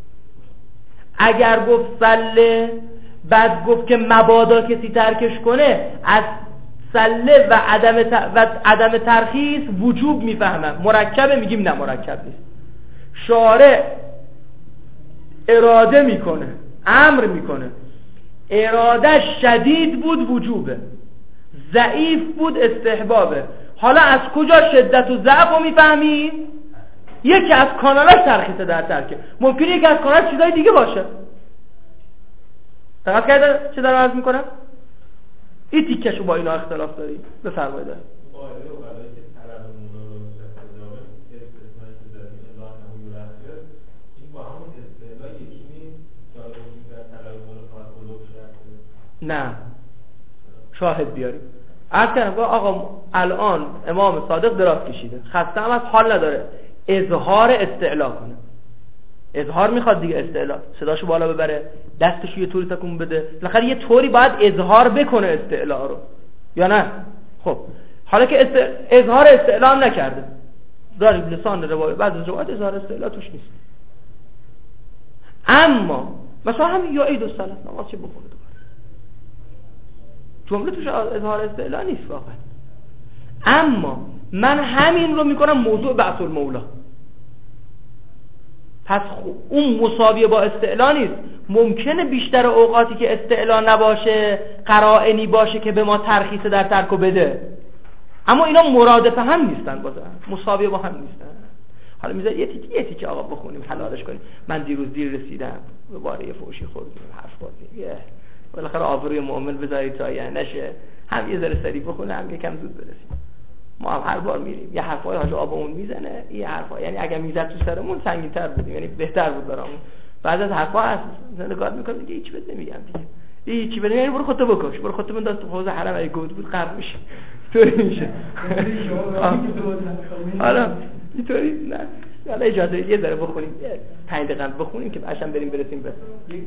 اگر گفت صله بعد گفت که مبادا کسی ترکش کنه، از صله و عدم ترخیص وجوب میفهمم. مرکبه؟ میگیم نه مرکب نیست. شارع اراده میکنه، امر میکنه، اراده شدید بود وجوبه، ضعیف بود استحبابه. حالا از کجا شدت و ضعف رو میفهمیم؟ یکی از کانالاش ترخیصه در ترکه، ممکنه یکی از کانالاش چیزای دیگه باشه. دقت کردید چه دارم عرض میکنم؟ این تیکشو با اینا اختلاف داری. بفرمایید. نه، شاهد بیاریم. عرض کردم آقا الان امام صادق دراز کشیده، خسته هم از حال نداره، اظهار استعلا کنه. اظهار میخواد دیگه، استعلا، صداشو بالا ببره، دستشو یه طوری تکون بده، بالاخره یه طوری باید اظهار بکنه استعلا رو، یا نه؟ خب حالا که اظهار استعلا نکرده، داریم لسان روایت، بعضی از روایت اظهار استعلا توش نیست. اما مثلا همین یا عید الصلاه، نماز چه بخونه دوباره، جمله توش اظهار استعلا نیست واقعا. اما من همین رو میکنم موضوع بعث المولا، پس اون مساویه با استعلا نیست. ممکنه بیشتر اوقاتی که استعلا نباشه قرائنی باشه که به ما ترخیص در ترک بده، اما اینا مرادف هم نیستن، بازم مساویه با هم نیستن. حالا میذار یه تیکه آقا بخونیم حلالش کنیم. من دیروز دیر رسیدم، دوباره یه فوشی خوردیم، حرف خوردیم، بالاخره آبروی مؤمن بذارید تا نشه، هم یه ذره سریع بخونه، هم یکم زود برسیم. ما هم هر بار میریم یه حرفای حاج آبمون میزنه، یه حرفا، یعنی اگه میزد تو سرمون سنگین‌تر بودیم، یعنی بهتر بود برامون. بعد از حرفا هست نگاه میکنم دیگه هیچ بد نمیگم دیگه، هیچ بد نمیگم، برو خودت بکش، برو خودت بنداز تو حوض حرم، اگه گود بود غرق میشه، طوری میشه. حالا اینطوری نه، حالا اجازه یه ذره بخونیم، 5 دقیقه بخونیم که بعدش بریم برسیم به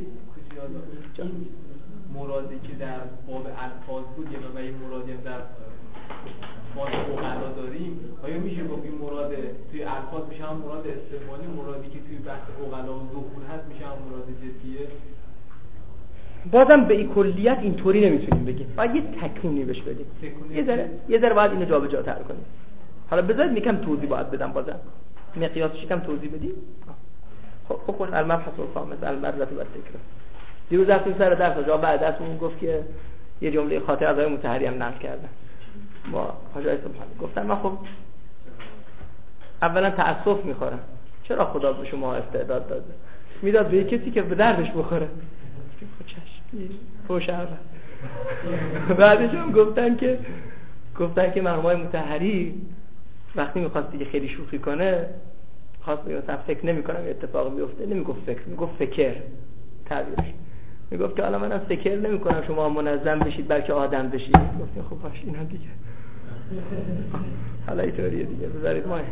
مرادی که در باب الفاظ بود و این مرادی در ما اوغلا داریم، آیا میشه گفت این مراد توی الفاظ میشه هم مراد استعمالی، مرادی که توی بحث اوغلا و ظهور هست میشه هم مراد جدیه؟ بازم به این کلیت اینطوری نمیتونیم بگیم، باید یه تکونی بهش بدیم، یه ذره باید اینو جابجاتر کنیم. حالا بذارید یکم توضیح باید بدم، بازم مقیاسش یکم توضیح بدیم. خب بخون المبحث الخامس المرة والتکرار. دیروز رفتیم سر درس، جا بعد از اون گفت که یه جمله خاطره از آقای مطهری هم نقل کردن با حاج آقای سبحانی. گفتم من خب اولا تأسف میخورم، چرا خدا به شما استعداد داده، میداد به کسی که به دردش بخوره. فوش اول. بعدش هم گفتن که مرحوم آقای مطهری وقتی میخواست دیگه خیلی شوخی کنه، خواست بگه مثلا فکر نمیکنم اتفاق بیفته، نمیگفت فکر، میگفت فکر. تعبیرش. میگفت که حالا منم سکر نمی‌کنم شما منظم بشید بلکه آدم بشید. گفتم خب باشه اینا دیگه حالا اینطوریه دیگه بذارید ما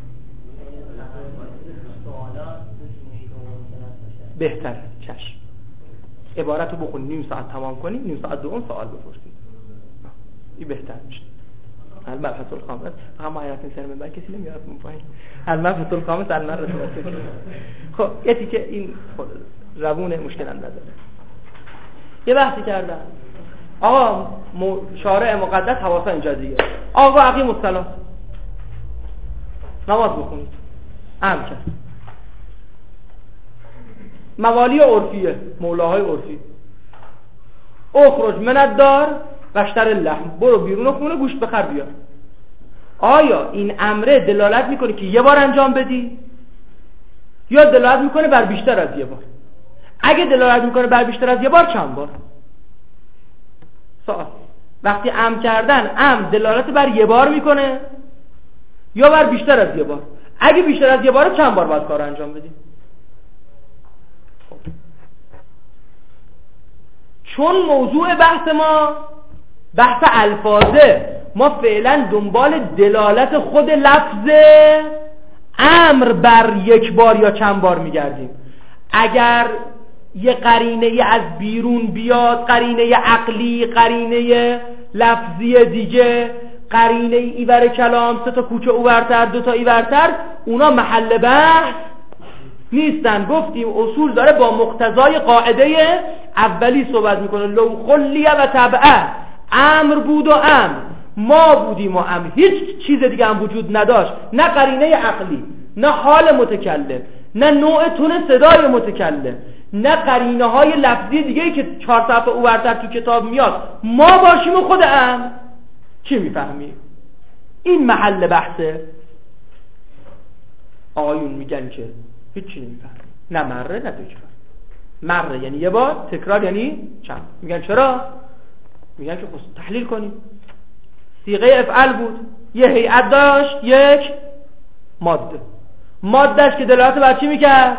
بهتره. چشم عبارت رو بخون نیم ساعت تمام کنی، نیم ساعت دوم سوال بپرسید، این بهتر میشه. المبحث الخامس اما حیرت سرمه بر کسی نمیاد اون پایین. المبحث الخامس المرة الثالثة. خب یکی که این روون مشکل هم نداره. یه بحثی کردن آقا شارع مقدس حواسا اینجا دیگه آقا اقیم الصلاة نماز بخونید امر کرد. موالی عرفیه، مولاهای عرفی اخرج من الدار واشتر اللحم، برو بیرون خونه گوشت بخر بیار. آیا این امره دلالت میکنه که یه بار انجام بدی یا دلالت میکنه بر بیشتر از یه بار؟ اگه دلالت میکنه بر بیشتر از یه بار چند بار؟ سوال. وقتی امر کردن امر دلالت بر یه بار میکنه یا بر بیشتر از یه بار؟ اگه بیشتر از یه بار چند بار باید کار انجام بدی؟ چون موضوع بحث ما بحث الفاظه، ما فعلا دنبال دلالت خود لفظ امر بر یک بار یا چند بار میگردیم. اگر یه قرینه از بیرون بیاد، قرینه عقلی، قرینه لفظی دیگه، قرینه ایور کلام، 3 تا کوچه اوورتر 2 تا ایورتر، اونا محل بحث نیستن. گفتیم اصول داره با مقتضای قاعده اولی صحبت میکنه. لو خلیه و تبعه، امر بود و امر، ما بودیم و امر، هیچ چیز دیگه هم وجود نداشت، نه قرینه عقلی، نه حال متکلم، نه نوع تون صدای متکلم، نه قرینه های لفظی دیگه که 4 صفحه اورتر تو کتاب میاد، ما باشیم و خود امر. چی میفهمی؟ این محل بحثه. آقایون میگن که هیچی نمیفهمی، نه مره نه تکرار. مره یعنی یه بار، تکرار یعنی چند. میگن چرا؟ میگن که خب تحلیل کنیم. صیغه افعل بود، یه هیئت داشت، یک ماده. مادهش که دلالت بر چی میکرد؟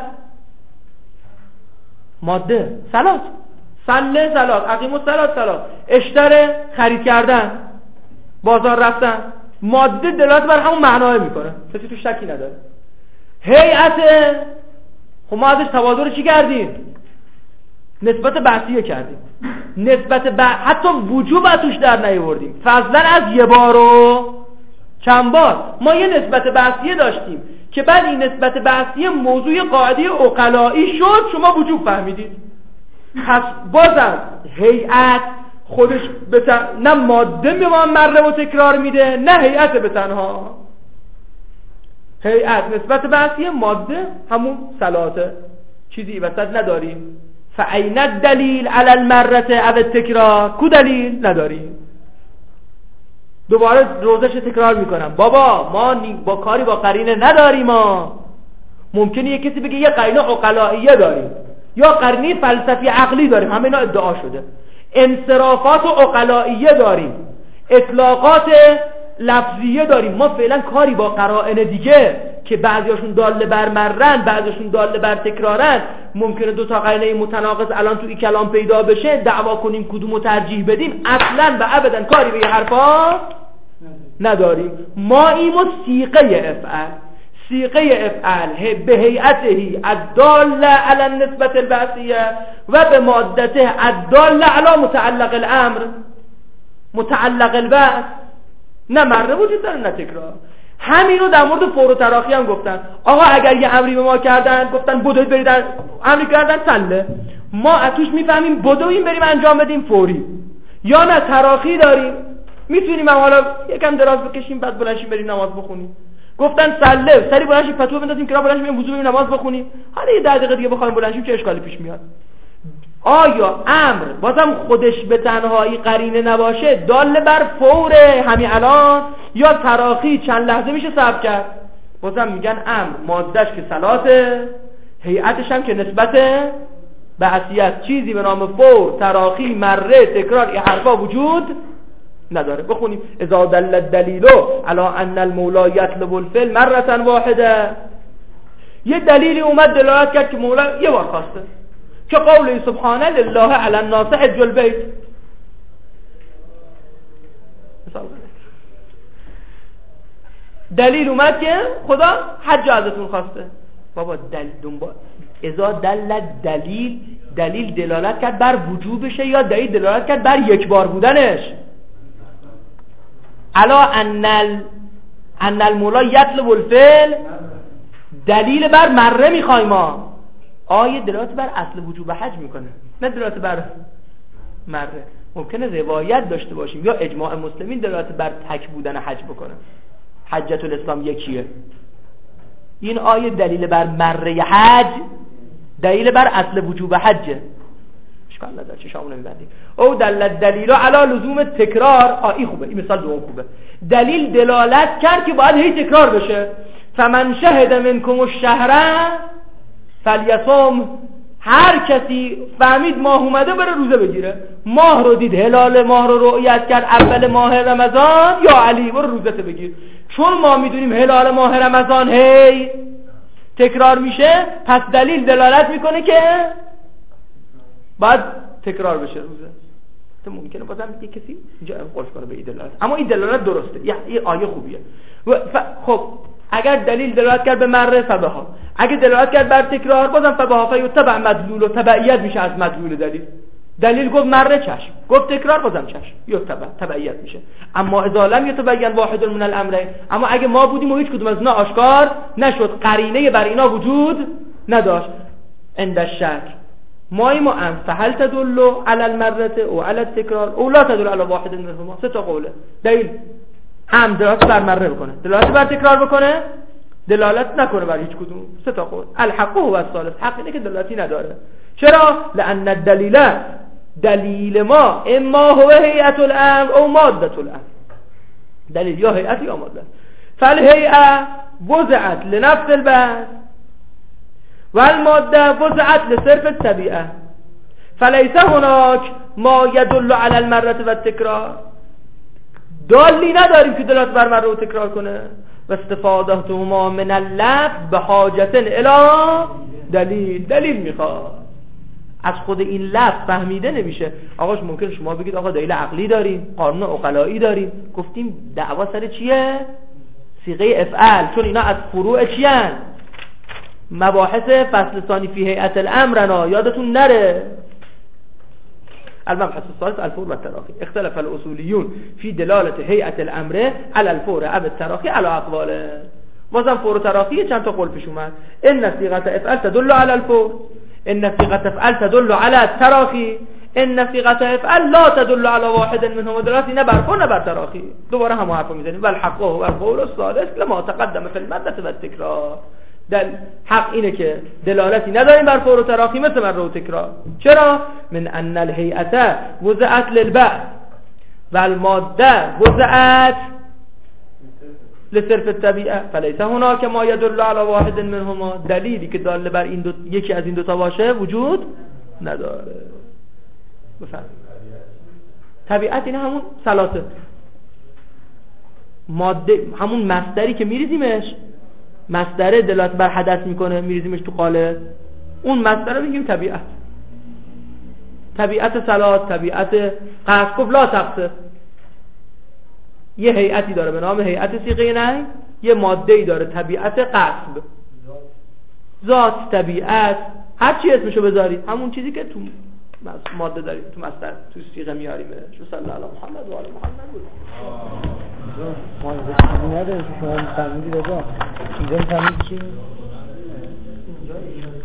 ماده صلات، صله صلات، اقیم الصلات صلات، اشتره خرید کردن، بازار رفتن. ماده دلالت بر همون معناه میکنه، کسی تو شکی نداره. هیئت خب ما ازش تبادر چی کردیم؟ نسبت بحثیه کردیم. نسبت حتی وجوب توش در نیاوردیم، فضلا از یه بار و چند بار. ما یه نسبت بحثیه داشتیم که بعد این نسبت بحثیه موضوع قاعده عقلایی شد، شما وجوب فهمیدید. پس بازم هیئت خودش نه ماده به ما مره و تکرار میده، نه هیئت به تنها. هیئت نسبت بحثیه، ماده همون صلاته، چیزی وسط نداریم. فأین الدلیل علی المرة او التکرار؟ کو دلیل نداریم. دوباره روزش تکرار میکنم، بابا ما با کاری با قرینه نداریم. ما ممکنه یه کسی بگه یه قرینه عقلائیه داریم یا قرینه فلسفی عقلی داریم، همه اینا ادعا شده. انصرافات عقلائیه داریم، اطلاقات لفظیه داریم. ما فعلا کاری با قرائن دیگه که بعضیاشون داله بر مرن، بعضیاشون داله بر تکرارن، ممکنه 2 تا قرینه متناقض الان تو این کلام پیدا بشه، دعوا کنیم کدومو ترجیح بدیم، اصلا و ابدا کاری به این حرفا نداریم. ما ایمو صیغه افعل، صیغه افعل به هیئته الداله علی النسبة البعثیه و به مادته الداله علی متعلق الامر متعلق البعث، نه مره وجود داره نه تکرار. همینو در مورد فور و تراخی هم گفتن. آقا اگر یه امری به ما کردن، گفتن بدوید برید، امری کردن سله، ما اتوش میفهمیم بدویم بریم انجام بدیم فوری، یا نه تراخی داریم، میتونیم حالا یکم دراز بکشیم بعد بلنشیم بریم نماز بخونیم. گفتن سله، سری بلنشیم فتوا بندازیم که بلنشیم بریم وضو بریم نماز بخونیم، حالا یه 10 دقیقه دیگه بخوایم بلنشیم چه اشکالی پیش میاد؟ آیا امر بازم خودش به تنهایی قرینه نباشه، داله بر فور همین الان، یا تراخی چند لحظه میشه صبر کرد؟ بازم میگن امر مادهش که صلاته، هیئتش هم که نسبت بعثیت، چیزی به نام فور، تراخی، مره، تکرار، این حرفا وجود نداره. بخونیم اذا دل الدلیل علی ان المولا یطلب الفعل مرة واحده. یه دلیلی اومد دلالت کرد که مولا یه بار خواسته، که قول سبحانه لله علی الناس حج البیت. دلیل اومد که خدا حج ازتون خواسته. بابا اذا دلیل دلالت کرد بر وجوبشه یا دلیل دلالت کرد بر یک بار بودنش؟ الا ان المولا یطلب الفعل، دلیل بر مره میخوایم ما. آیه دلالت بر اصل وجوب حج میکنه، نه دلالت بر مره. ممکنه روایت داشته باشیم یا اجماع مسلمین دلالت بر تک بودن حج بکنه، حجت الاسلام یکیه. این آیه دلیل بر مره حج، دلیل بر اصل وجوب حجه. اشکال نداره چه شامو نمیبندیم. او دلیل علی لزوم تکرار. این خوبه، این مثال دوم خوبه. دلیل دلالت کرد که باید هی تکرار بشه. فمن شهد منکم الشهر فلیصم. هر کسی فهمید ماه اومده بره روزه بگیره. ماه رو دید، هلال ماه رو رؤیت کرد اول ماه رمضان، یا علی برو روزه بگیر. چون ما میدونیم هلال ماه رمضان هی تکرار میشه، پس دلیل دلالت میکنه که باید تکرار بشه روزه. تو ممکنه بازم یه کسی اینجا قرص کنه به این دلالت، اما این دلالت درسته، یه آیه خوبیه. خب اگر دلیل دلالت کرد به مره فبها، اگه دلالت کرد بر تکرار بازم فبها، فیتبع مدلول و تبعیت میشه از مدلول دلیل. دلیل گفت مره چشم، گفت تکرار بازم چشم، تبعیت میشه. اما اذا لم یتبین واحد من الامرین، اما اگه ما بودیم و هیچ کدوم از اینا آشکار نشد، قرینه بر اینا وجود نداشت، عند الشک مایم و ام فهل تدل علی المره او علی التکرار او لا تدل علی واحد منهما. سه تا قوله. دلیل هم دلالت بر مره بکنه، دلالت بر تکرار بکنه، دلالت نکنه بر هیچ کدوم. سه تا قول. الحق هو الثالث، حق اینه که دلالتی نداره. چرا؟ لان الدلیل، دلیل ما اما هو هیئت الامر او ماده الامر. دلیل یا هیئت یا ماده. فالهیئه وضعت لنفس البحث والماده وضعت لصرف الطبیعه، فلیس هناك ما يدل على المره والتکرار. دالی نداریم که دلالت بر مره و تکرار کنه. و استفادهما من اللفظ بحاجت الی دلیل میخواد. از خود این لفظ فهمیده نمیشه. آقاش ممکن شما بگید آقا دلیل عقلی داریم، قانون عقلایی داریم. گفتیم دعوا سر چیه؟ صیغه افعال، چون اینا از فروع چیان؟ مباحث فصل ثانی فی هیئت الامرنا، یادتون نره. المبحث الثالث الفور والتراخي. اختلف الاصوليون في دلاله هيئه الامر على الفور او التراخي على اقواله. بازم فور و تراخی چند تا قول پیش اومد. ان صيغه افعل تدل على الفور، ان صيغه افعل تدل على التراخي، ان صيغه افعل لا تدل على واحد منهما. دلاله نه بر فور نه بر تراخی. دوباره هم حرفو میزنیم. والحق هو القول الثالث لما تقدم في الماده والتكرار. حق اینه که دلالتی نداریم بر فور و تراخی مثل مره و تکرار. چرا؟ من ان الهیئه وضعت للبعث و الماده وضعت لصرف الطبیعه، فلیس هناك ما يدل على واحد منهما. دلیلی که داله بر این یکی از این دو تا باشه وجود نداره. بفرمایید. طبیعت این همون ثلاثه، ماده همون مصدری که میریزیمش، مصدر دلالت بر حدث میکنه میریزیمش تو قالب، اون مصدر رو میگیم طبیعت. طبیعت صلات، طبیعت قصد. گفت لا تقصر، یه هیئتی داره به نام هیئت صیغه نهی، یه ماده‌ای داره طبیعت قصد. ذات، طبیعت، هر چی اسمشو بذارید، همون چیزی که تو ماده داریم تو مصدر تو صیغه میاریم. صلی الله علی محمد و آل محمد. ما اینجا نداریم که شما فهمیدید. اینجا فهمید چی؟